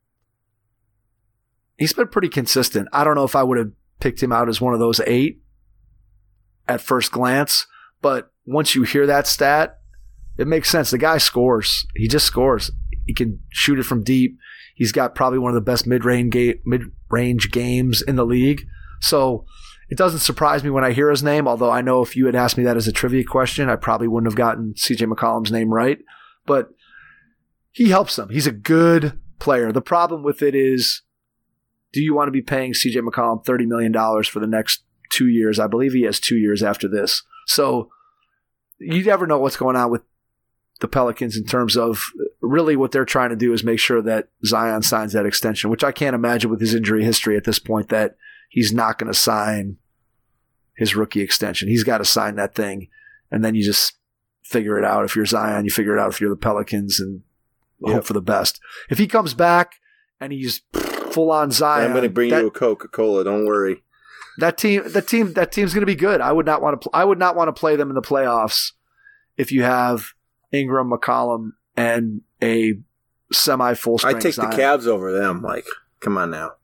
He's been pretty consistent. I don't know if I would have picked him out as one of those 8 at first glance, But once you hear that stat, it makes sense. The guy scores. He just scores. He can shoot it from deep. He's got probably one of the best mid-range games in the league. So it doesn't surprise me when I hear his name, although I know if you had asked me that as a trivia question, I probably wouldn't have gotten CJ McCollum's name right. But he helps them. He's a good player. The problem with it is, do you want to be paying CJ McCollum $30 million for the next 2 years? I believe he has 2 years after this. So you never know what's going on with the Pelicans in terms of really what they're trying to do is make sure that Zion signs that extension, which I can't imagine with his injury history at this point that he's not going to sign his rookie extension. He's got to sign that thing, and then you just figure it out. If you're Zion, you figure it out if you're the Pelicans, and hope for the best. If he comes back and he's full on Zion, I'm going to bring you a Coca-Cola. Don't worry. That team's going to be good. I would not want to play them in the playoffs if you have Ingram, McCollum, and a semi-full strength. I take Zion. the Cavs over them. Like, come on now.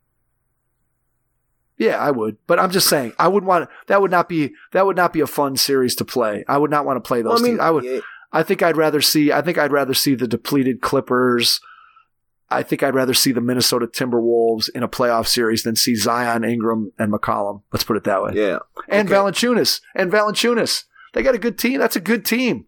Yeah, I would, but I'm just saying I would want that would not be a fun series to play. I would not want to play those teams. I think I'd rather see the depleted Clippers. I think I'd rather see the Minnesota Timberwolves in a playoff series than see Zion, Ingram, and McCollum. Let's put it that way. Yeah. And Valanciunas. They got a good team. That's a good team.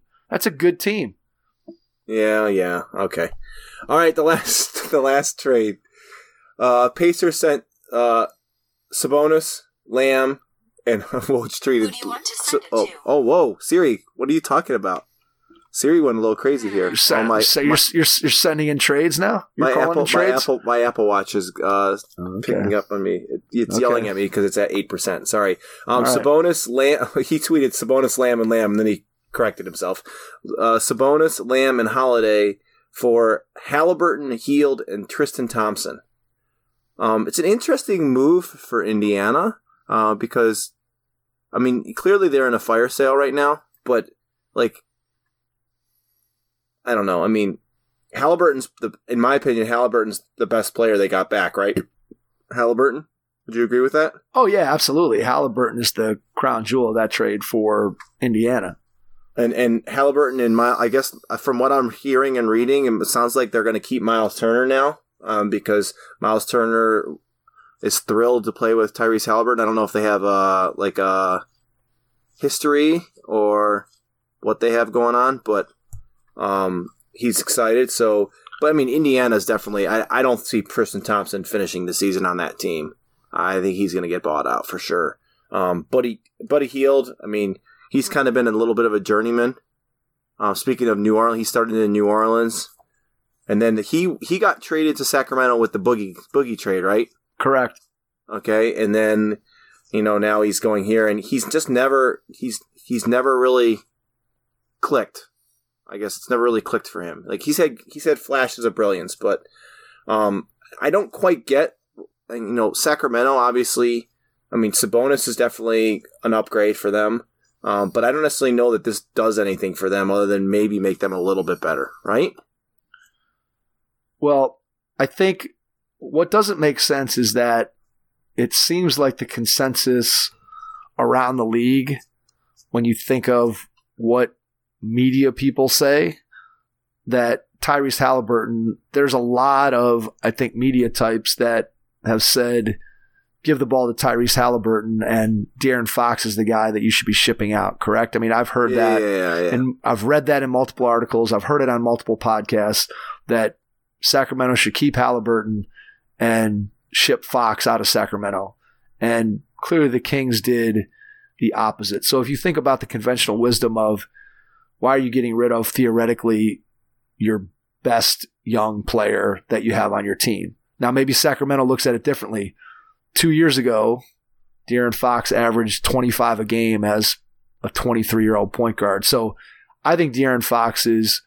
Yeah. Okay. All right. The last trade. Pacers sent Sabonis, Lamb, and Woj traded. Who do you want to send it to? Whoa, Siri, what are you talking about? Siri went a little crazy here. You're sending in trades now? You're calling in trades? My Apple Watch is picking up on me. It's yelling at me because it's at 8%. Sorry. Sabonis, Lamb. He tweeted Sabonis, Lamb, and then he corrected himself. Sabonis, Lamb, and Holiday for Halliburton, Hield, and Tristan Thompson. It's an interesting move for Indiana because, I mean, clearly they're in a fire sale right now, but like, I don't know. I mean, in my opinion, Halliburton's the best player they got back, right? Halliburton? Would you agree with that? Oh, yeah, absolutely. Halliburton is the crown jewel of that trade for Indiana. And Halliburton, I guess from what I'm hearing and reading, it sounds like they're going to keep Miles Turner now because Miles Turner is thrilled to play with Tyrese Halliburton. I don't know if they have a history or what they have going on, but he's excited. So, but I mean, Indiana's definitely. I don't see Tristan Thompson finishing the season on that team. I think he's going to get bought out for sure. Buddy Hield. I mean, he's kind of been a little bit of a journeyman. Speaking of New Orleans, he started in New Orleans, and then he got traded to Sacramento with the Boogie trade, right? Correct. Okay, and then now he's going here, and he's just never really clicked. I guess it's never really clicked for him. Like he's had flashes of brilliance, but I don't quite get. Sacramento, obviously. I mean, Sabonis is definitely an upgrade for them, but I don't necessarily know that this does anything for them other than maybe make them a little bit better, right? Well, I think what doesn't make sense is that it seems like the consensus around the league, when you think of what media people say, that Tyrese Halliburton, there's a lot of, I think, media types that have said, give the ball to Tyrese Halliburton and De'Aaron Fox is the guy that you should be shipping out, correct? I mean, I've heard that, and I've read that in multiple articles. I've heard it on multiple podcasts that Sacramento should keep Halliburton and ship Fox out of Sacramento. And clearly the Kings did the opposite. So if you think about the conventional wisdom of why are you getting rid of, theoretically, your best young player that you have on your team? Now, maybe Sacramento looks at it differently. 2 years ago, De'Aaron Fox averaged 25 a game as a 23-year-old point guard. So I think De'Aaron Fox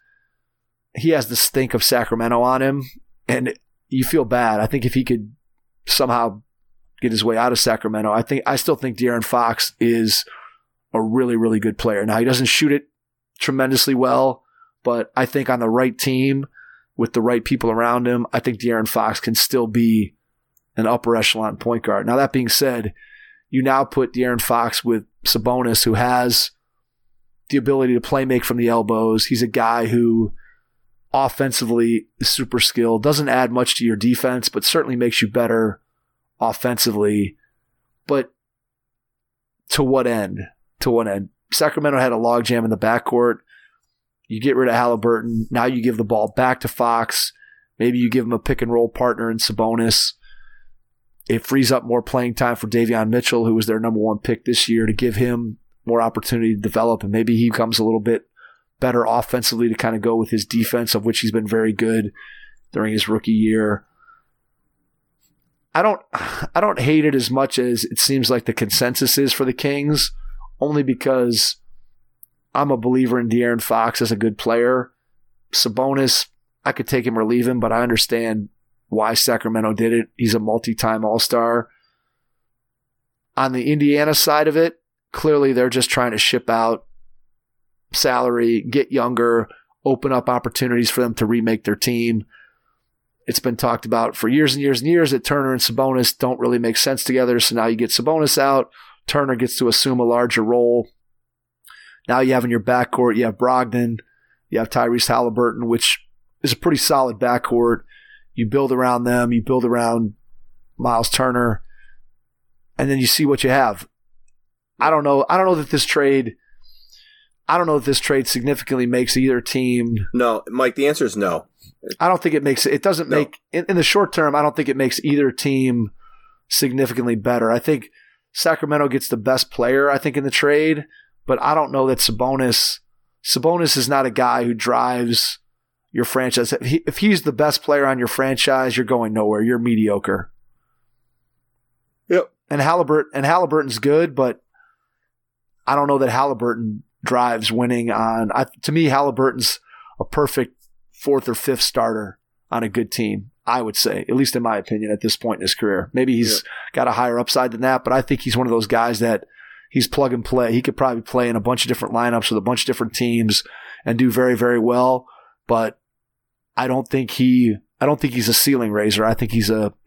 he has the stink of Sacramento on him, and you feel bad. I think if he could somehow get his way out of Sacramento, I still think De'Aaron Fox is a really, really good player. Now, he doesn't shoot it tremendously well, but I think on the right team with the right people around him, I think De'Aaron Fox can still be an upper echelon point guard. Now, that being said, you now put De'Aaron Fox with Sabonis, who has the ability to play make from the elbows. He's a guy who offensively is super skilled, doesn't add much to your defense, but certainly makes you better offensively. But to what end? To what end? Sacramento had a logjam in the backcourt. You get rid of Halliburton. Now you give the ball back to Fox. Maybe you give him a pick-and-roll partner in Sabonis. It frees up more playing time for Davion Mitchell, who was their number 1 pick this year, to give him more opportunity to develop, and maybe he becomes a little bit better offensively to kind of go with his defense, of which he's been very good during his rookie year. I don't hate it as much as it seems like the consensus is for the Kings, only because I'm a believer in De'Aaron Fox as a good player. Sabonis, I could take him or leave him, but I understand why Sacramento did it. He's a multi-time All-Star. On the Indiana side of it, clearly they're just trying to ship out salary, get younger, open up opportunities for them to remake their team. It's been talked about for years and years and years that Turner and Sabonis don't really make sense together, so now you get Sabonis out. Turner gets to assume a larger role. Now you have in your backcourt, you have Brogdon, you have Tyrese Halliburton, which is a pretty solid backcourt. You build around them, you build around Miles Turner, and then you see what you have. I don't know that this trade significantly makes either team. No, Mike, the answer is no. I don't think it makes it doesn't No. make in the short term, I don't think it makes either team significantly better. I think Sacramento gets the best player, I think, in the trade, but I don't know that Sabonis is not a guy who drives your franchise. If he's the best player on your franchise, you're going nowhere. You're mediocre. Yep. And Halliburton's good, but I don't know that Halliburton drives winning on. To me, Halliburton's a perfect 4th or 5th starter on a good team, I would say, at least in my opinion, at this point in his career. Maybe he's got a higher upside than that, but I think he's one of those guys that he's plug and play. He could probably play in a bunch of different lineups with a bunch of different teams and do very, very well, but I don't think he's a ceiling raiser. I think he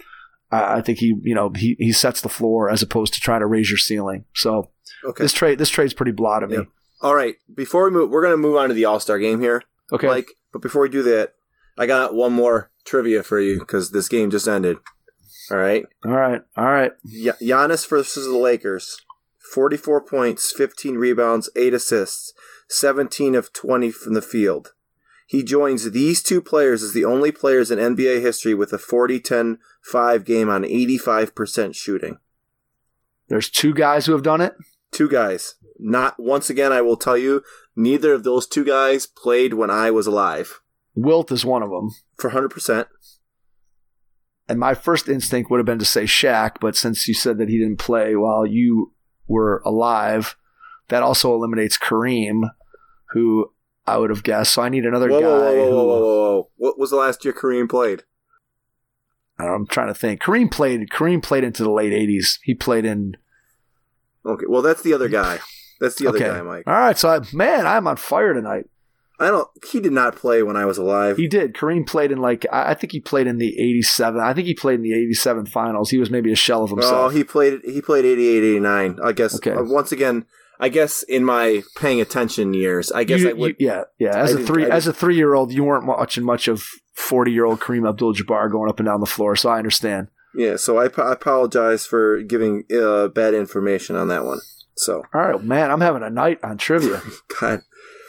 sets the floor as opposed to trying to raise your ceiling. So this trade's pretty blah to me. Yeah. All right. Before we move, we're going to move on to the All-Star game here, Okay. Mike. But before we do that, I got one more trivia for you because this game just ended. All right. All right. Giannis versus the Lakers. 44 points, 15 rebounds, 8 assists, 17 of 20 from the field. He joins these two players as the only players in NBA history with a 40-10-5 game on 85% shooting. There's 2 guys who have done it? 2 guys. Not once again, I will tell you, neither of those 2 guys played when I was alive. Wilt is one of them. For 100%. And my first instinct would have been to say Shaq, but since you said that he didn't play while you were alive, that also eliminates Kareem, who I would have guessed. So I need another guy. Whoa. What was the last year Kareem played? I'm trying to think. Kareem played into the late 80s. He played in... Okay, well, that's the other guy. That's the other guy, Mike. All right, so I'm on fire tonight. He did not play when I was alive. He did. Kareem played in I think he played in the 87. I think he played in the 87 finals. He was maybe a shell of himself. Oh, he played 88, 89. I guess, okay. Once again, I guess in my paying attention years, I guess I would. Yeah. As a 3-year-old, you weren't watching much of 40-year-old Kareem Abdul-Jabbar going up and down the floor, so I understand. Yeah, so I apologize for giving bad information on that one. So, all right, man, I'm having a night on trivia. God.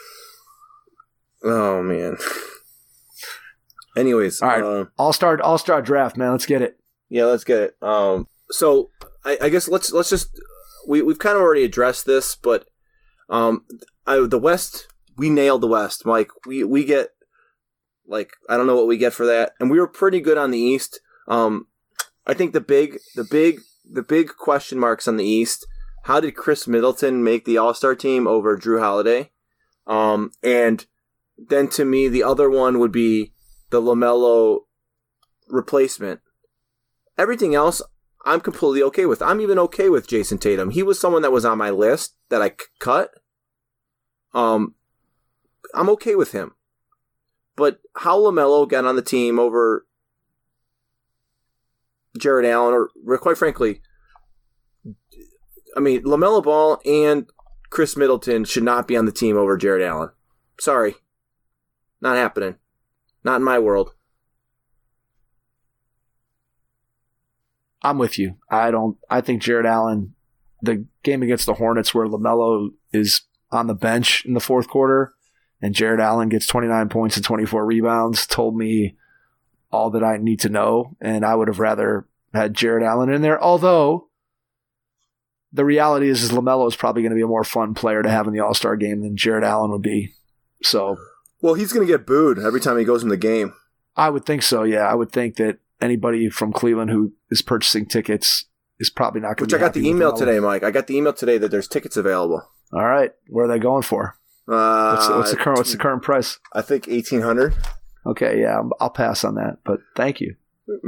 Oh man. Anyways, all right, all-star draft, man. Let's get it. Yeah, let's get it. So I guess let's just we've kind of already addressed this, but the West, we nailed the West, Mike. We get I don't know what we get for that, and we were pretty good on the East. I think the big question marks on the East. How did Chris Middleton make the All-Star team over Drew Holiday? And then to me, the other one would be the LaMelo replacement. Everything else, I'm completely okay with. I'm even okay with Jason Tatum. He was someone that was on my list that I cut. I'm okay with him. But how LaMelo got on the team over Jared Allen, or quite frankly, I mean, LaMelo Ball and Chris Middleton should not be on the team over Jared Allen. Sorry. Not happening. Not in my world. I'm with you. I think Jared Allen, the game against the Hornets where LaMelo is on the bench in the fourth quarter and Jared Allen gets 29 points and 24 rebounds, told me all that I need to know, and I would have rather had Jared Allen in there. Although the reality is LaMelo is probably going to be a more fun player to have in the All-Star game than Jared Allen would be. So, well, he's going to get booed every time he goes in the game. I would think so, yeah. I would think that anybody from Cleveland who is purchasing tickets is probably not going to be happy. Which I got the email today, Mike. I got the email today that there's tickets available. All right. Where are they going for? What's the current price? I think $1,800. Okay, yeah, I'll pass on that, but thank you.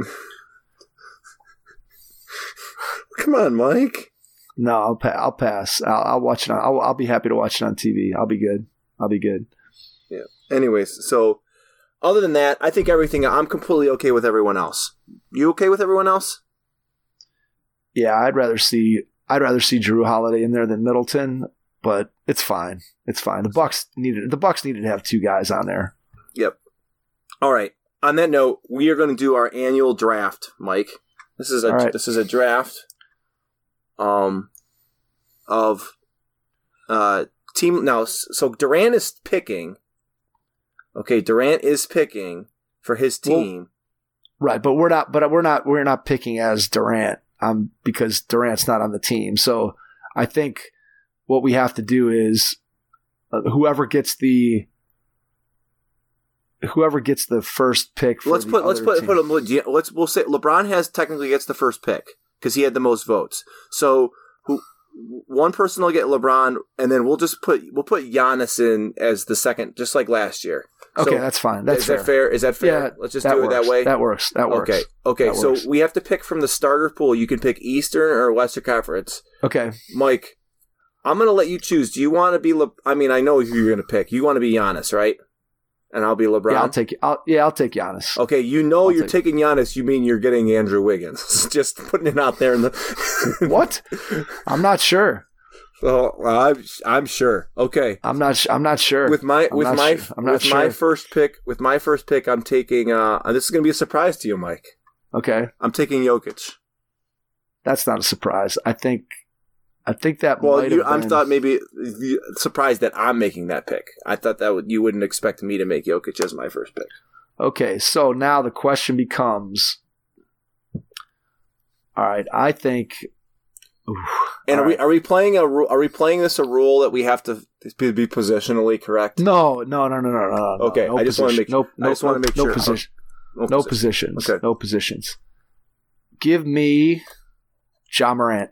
Come on, Mike. No, I'll pass. I'll watch it. I'll be happy to watch it on TV. I'll be good. Yeah. Anyways, so other than that, I think I'm completely okay with everyone else. You okay with everyone else? Yeah, I'd rather see Jrue Holiday in there than Middleton, but it's fine. It's fine. The Bucks needed to have two guys on there. Yep. All right. On that note, we are going to do our annual draft, Mike. This is a draft of team now. So Durant is picking. Okay, Durant is picking for his team. Well, right, but we're not picking as Durant because Durant's not on the team. So I think what we have to do is whoever gets the first pick. We'll say LeBron technically gets the first pick because he had the most votes. So one person will get LeBron, and then we'll put Giannis in as the second, just like last year. Okay, so that's fine. Is that fair? Is that fair? Yeah, let's just do it that way. That works. Okay. That so works. we have to pick from the starter pool. You can pick Eastern or Western Conference. Okay, Mike, I'm going to let you choose. Do you want to be? I know who you're going to pick. You want to be Giannis, right? And I'll be LeBron. Yeah, I'll take Giannis. Okay, you're taking Giannis. You mean you're getting Andrew Wiggins? Just putting it out there in the What? I'm not sure. Well, I'm sure. Okay, I'm not sure. With my first pick, I'm taking. This is going to be a surprise to you, Mike. Okay, I'm taking Jokic. That's not a surprise. I think that. Well, I thought maybe surprised that I'm making that pick. I thought that you wouldn't expect me to make Jokic as my first pick. Okay, so now the question becomes. All right, I think. And are we playing this a rule that we have to be positionally correct? No. Okay, no I just want to make sure. No positions. Okay. No positions. Give me Ja Morant.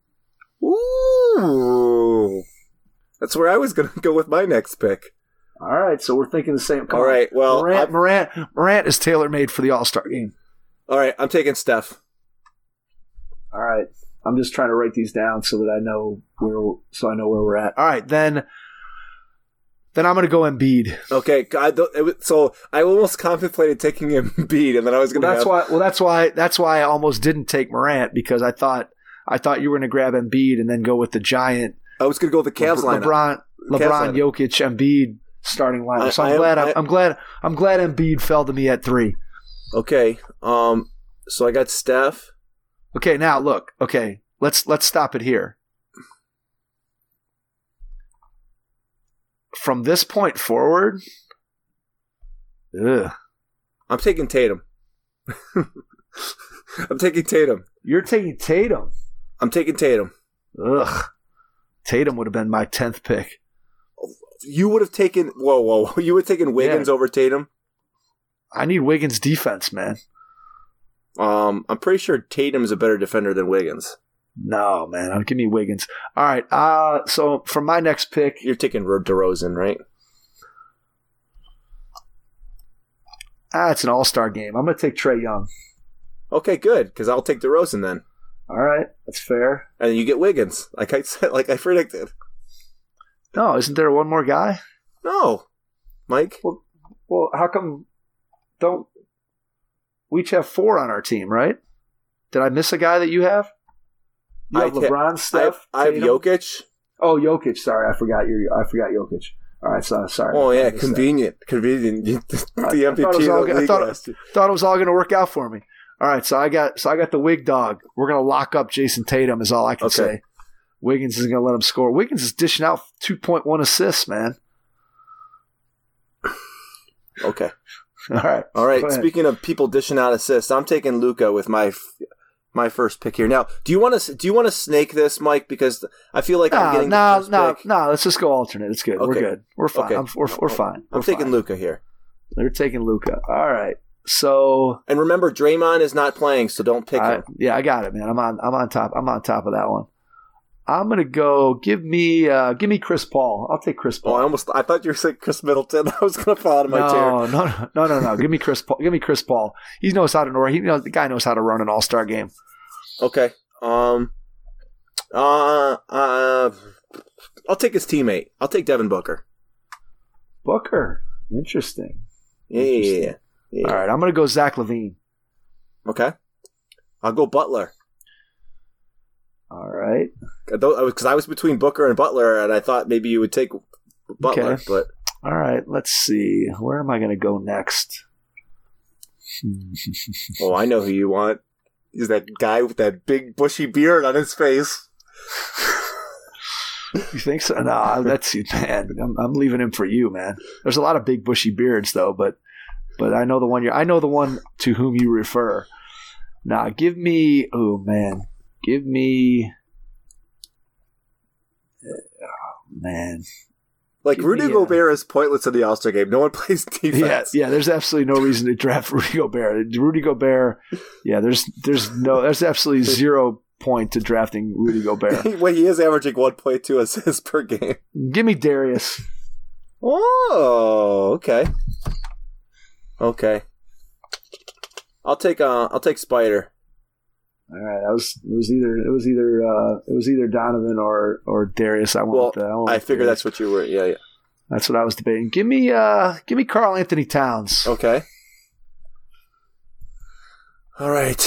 Ooh, that's where I was going to go with my next pick. All right, so we're thinking the same. All right, well, Morant is tailor-made for the All-Star game. All right, I'm taking Steph. All right. I'm just trying to write these down so that I know where we're at. All right, then I'm going to go Embiid. Okay, so I almost contemplated taking Embiid, and then I was going to. That's why I almost didn't take Morant because I thought you were going to grab Embiid and then go with the giant. I was going to go with the Cavs lineup. LeBron, Jokic, Embiid starting lineup. So I'm glad Embiid fell to me at 3. Okay, so I got Steph. Okay, now look. Okay, let's stop it here. From this point forward, I'm taking Tatum. I'm taking Tatum. You're taking Tatum. I'm taking Tatum. Ugh. Tatum would have been my 10th pick. You would have taken whoa. You would have taken Wiggins over Tatum? I need Wiggins' defense, man. I'm pretty sure Tatum's a better defender than Wiggins. No, man. Give me Wiggins. All right. So for my next pick, you're taking DeRozan, right? It's an all-star game. I'm going to take Trae Young. Okay, good, because I'll take DeRozan then. All right, that's fair. And you get Wiggins, like I said, like I predicted. No, isn't there one more guy? No, Mike. Well, how come we each have 4 on our team, right? Did I miss a guy that you have? You have LeBron, Steph, I have Jokic. Oh, Jokic. Sorry, I forgot Jokic. All right, sorry. Oh yeah, convenient. The MVP. Thought it was all going to work out for me. All right, so I got the Wig dog. We're going to lock up Jason Tatum. Is all I can say. Wiggins isn't going to let him score. Wiggins is dishing out 2.1 assists, man. Okay. All right. Speaking of people dishing out assists, I'm taking Luka with my first pick here. Now, do you want to snake this, Mike? Because I feel like I'm getting the first pick. No. Let's just go alternate. It's good. Okay. We're good. We're fine. Okay. We're fine. I'm taking Luka here. They're taking Luka. All right. So, and remember, Draymond is not playing, so don't pick him. Yeah, I got it, man. I'm on top of that one. I'm gonna go. Give me Chris Paul. I'll take Chris Paul. I thought you were saying Chris Middleton. I was gonna fall out of my chair. No. Give me Chris Paul. Give me Chris Paul. He knows how to run. The guy knows how to run an all-star game. Okay. I'll take his teammate. I'll take Devin Booker. Booker. Interesting. Yeah. All right, I'm gonna go Zach LaVine. Okay. I'll go Butler. All right. Because I was between Booker and Butler, and I thought maybe you would take Butler. Okay. But all right, let's see. Where am I going to go next? Oh, I know who you want. He's that guy with that big bushy beard on his face. You think so? No, that's man. I'm leaving him for you, man. There's a lot of big bushy beards, though, but I know the one to whom you refer. Nah, give me. Oh man. Give me, man. Like Rudy Gobert is pointless in the All-Star game. No one plays defense. Yeah. There's absolutely no reason to draft Rudy Gobert. Rudy Gobert. Yeah, there's absolutely 0 point to drafting Rudy Gobert. Well, he is averaging 1.2 assists per game. Give me Darius. Oh, okay. I'll take Spider. All right, it was either Donovan or Darius. I figured that's what you were. Yeah. That's what I was debating. Give me Karl Anthony Towns. Okay. All right.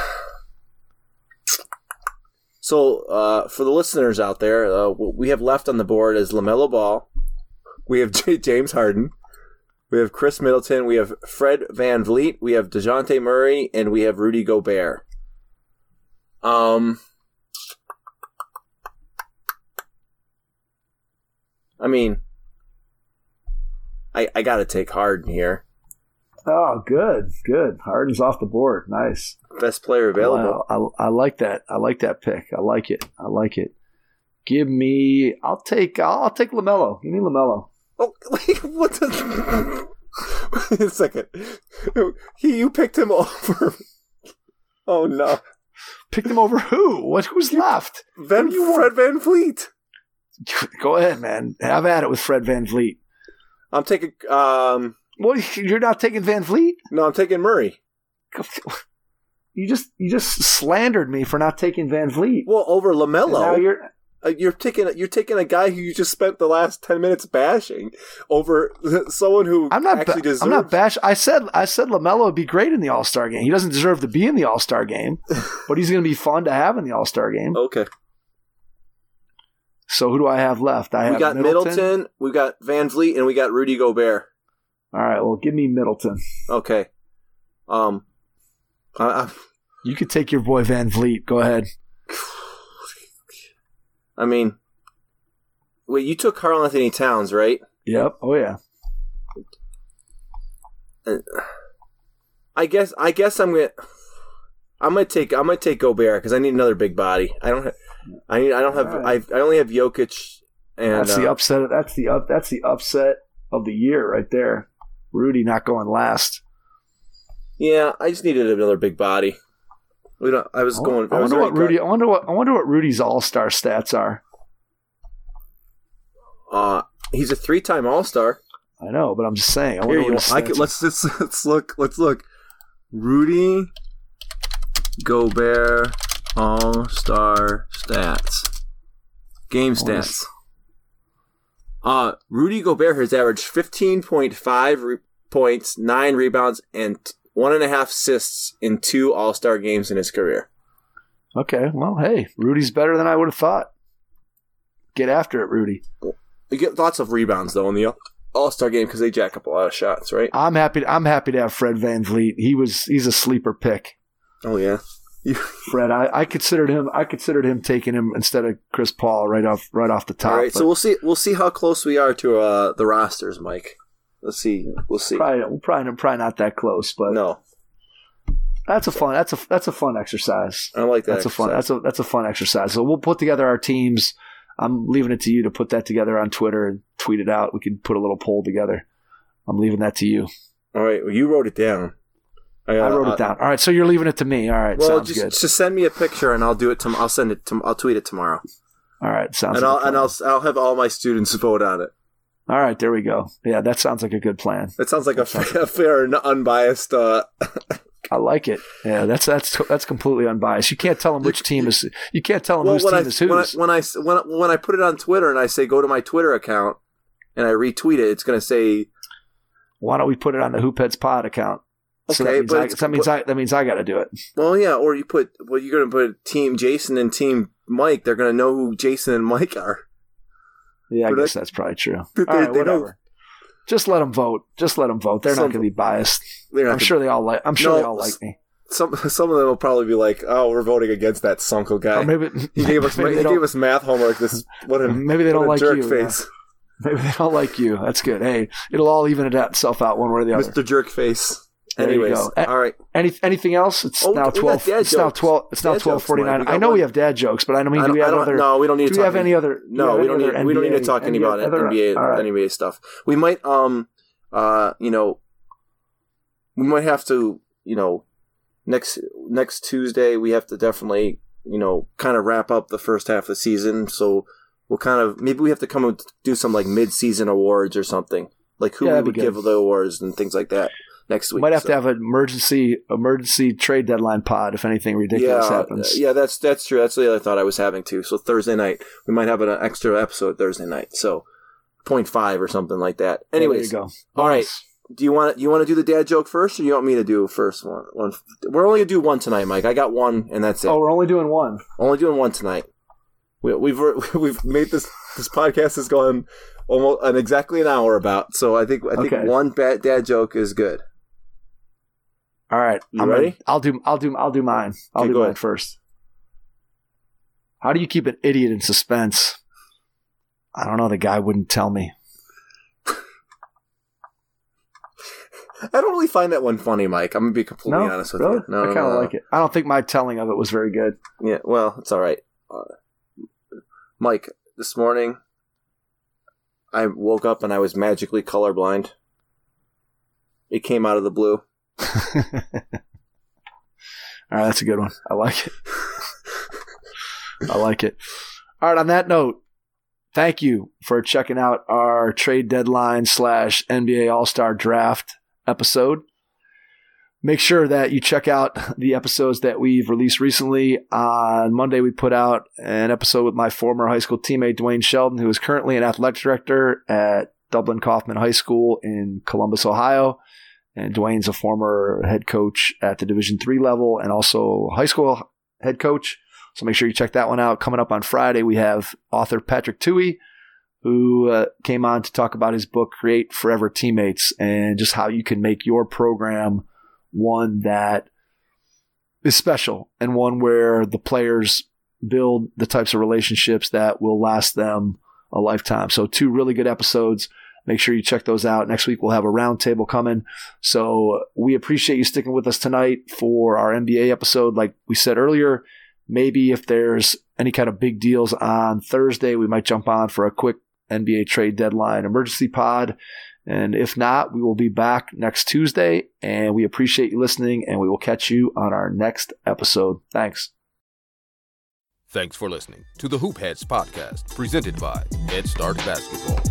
So for the listeners out there, what we have left on the board is LaMelo Ball. We have James Harden. We have Chris Middleton. We have Fred VanVleet. We have DeJounte Murray, and we have Rudy Gobert. I mean, I gotta take Harden here. Oh, good. Harden's off the board. Nice. Best player available. I like that. I like that pick. I like it. Give me. I'll take LaMelo. Give me LaMelo. Oh, wait, what the? Wait a second. You picked him over. Oh no. Picked him over who? Who's left? Fred VanVleet. Go ahead, man. Have at it with Fred VanVleet. I'm taking. Well, you're not taking VanVleet? No, I'm taking Murray. You just slandered me for not taking VanVleet. Well, over LaMelo. Now you're taking a guy who you just spent the last 10 minutes bashing over someone who actually deserves. I'm not bashing. I said LaMelo would be great in the All-Star game. He doesn't deserve to be in the All-Star game, but he's going to be fun to have in the All-Star game. Okay. So who do I have left? We got Middleton, we got VanVleet, and we got Rudy Gobert. All right. Well, give me Middleton. Okay. You could take your boy VanVleet. Go ahead. I mean, wait, you took Karl Anthony Towns, right? Yep. Oh yeah. I guess I'm gonna take Gobert because I need another big body. I only have Jokic, and that's the upset. That's the upset of the year right there. Rudy not going last. Yeah, I just needed another big body. I wonder what Rudy's All-Star stats are. He's a 3-time All-Star. I know, but I'm just saying. Let's look. Rudy Gobert All-Star stats. Game stats. Rudy Gobert has averaged 15.5 points, 9 rebounds, and 1.5 assists in 2 All-Star games in his career. Okay, well, hey, Rudy's better than I would have thought. Get after it, Rudy. You get lots of rebounds though in the All-Star game because they jack up a lot of shots, right? I'm happy to have Fred VanVleet. He's a sleeper pick. Oh yeah. Fred, I considered him taking him instead of Chris Paul right off the top. All right, so we'll see how close we are to the rosters, Mike. We'll see. Probably not that close, but no. That's a fun exercise. I like that. That's a fun exercise. So we'll put together our teams. I'm leaving it to you to put that together on Twitter and tweet it out. We can put a little poll together. I'm leaving that to you. All right. Well, you wrote it down. I wrote it down. All right. So you're leaving it to me. All right. Well, sounds good. Just send me a picture and I'll do it. I'll tweet it tomorrow. All right. Sounds. I'll have all my students vote on it. All right. There we go. Yeah, that sounds like a good plan. That sounds like a fair and unbiased. I like it. Yeah, that's completely unbiased. You can't tell them which team is. You can't tell them whose team is whose. When I put it on Twitter and I say go to my Twitter account and I retweet it, it's going to say. Why don't we put it on the Hoopheads Pod account? So okay, that means I got to do it. Well, yeah, or you're going to put Team Jason and Team Mike. They're going to know who Jason and Mike are. Yeah, I guess that's probably true. All right, whatever. Just let them vote. They're not going to be biased. I'm sure they all like me. Some of them will probably be like, "Oh, we're voting against that Sunkel guy. He gave us math homework. Maybe they don't like jerk you. Face. Maybe they don't like you. That's good. Hey, it'll all even itself out one way or the other. Mr. Jerkface. Anyways, all right. Anything else? It's now 12. It's now 12. It's now 12:49. I know we have dad jokes, but do we have other? No, we don't need to. Do we have any other? No, we don't need to talk any about NBA stuff. We might we might have to next Tuesday we have to definitely kind of wrap up the first half of the season. So we'll maybe we have to come and do some like mid-season awards or something, like who we would give the awards and things like that. Next week, might have to have an emergency trade deadline pod if anything ridiculous happens. Yeah, that's true. That's the other thought I was having too. So Thursday night, we might have an extra episode Thursday night. So 0.5 or something like that. Anyways, there you go. All right. Do you want to do the dad joke first, or you want me to do first one? We're only gonna do one tonight, Mike. I got one, and that's it. Oh, we're only doing one. Only doing one tonight. We've made this podcast has gone almost exactly an hour about. So I think one bad dad joke is good. All right, you ready? I'll do mine. I'll do mine first. How do you keep an idiot in suspense? I don't know. The guy wouldn't tell me. I don't really find that one funny, Mike. I'm gonna be completely honest with you. No, I kind of like it. I don't think my telling of it was very good. Yeah, well, it's all right. Mike, this morning I woke up and I was magically colorblind. It came out of the blue. All right, that's a good one. I like it. All right, on that note, thank you for checking out our trade deadline / NBA All-Star Draft episode. Make sure that you check out the episodes that we've released recently. On Monday, we put out an episode with my former high school teammate, Dwayne Sheldon, who is currently an athletic director at Dublin Kaufman High School in Columbus, Ohio. And Dwayne's a former head coach at the Division III level and also high school head coach. So make sure you check that one out. Coming up on Friday, we have author Patrick Toohey, who came on to talk about his book, Create Forever Teammates, and just how you can make your program one that is special and one where the players build the types of relationships that will last them a lifetime. So 2 really good episodes. Make sure you check those out. Next week, we'll have a roundtable coming. So we appreciate you sticking with us tonight for our NBA episode. Like we said earlier, maybe if there's any kind of big deals on Thursday, we might jump on for a quick NBA trade deadline emergency pod. And if not, we will be back next Tuesday. And we appreciate you listening, and we will catch you on our next episode. Thanks. Thanks for listening to the Hoopheads podcast, presented by Head Start Basketball.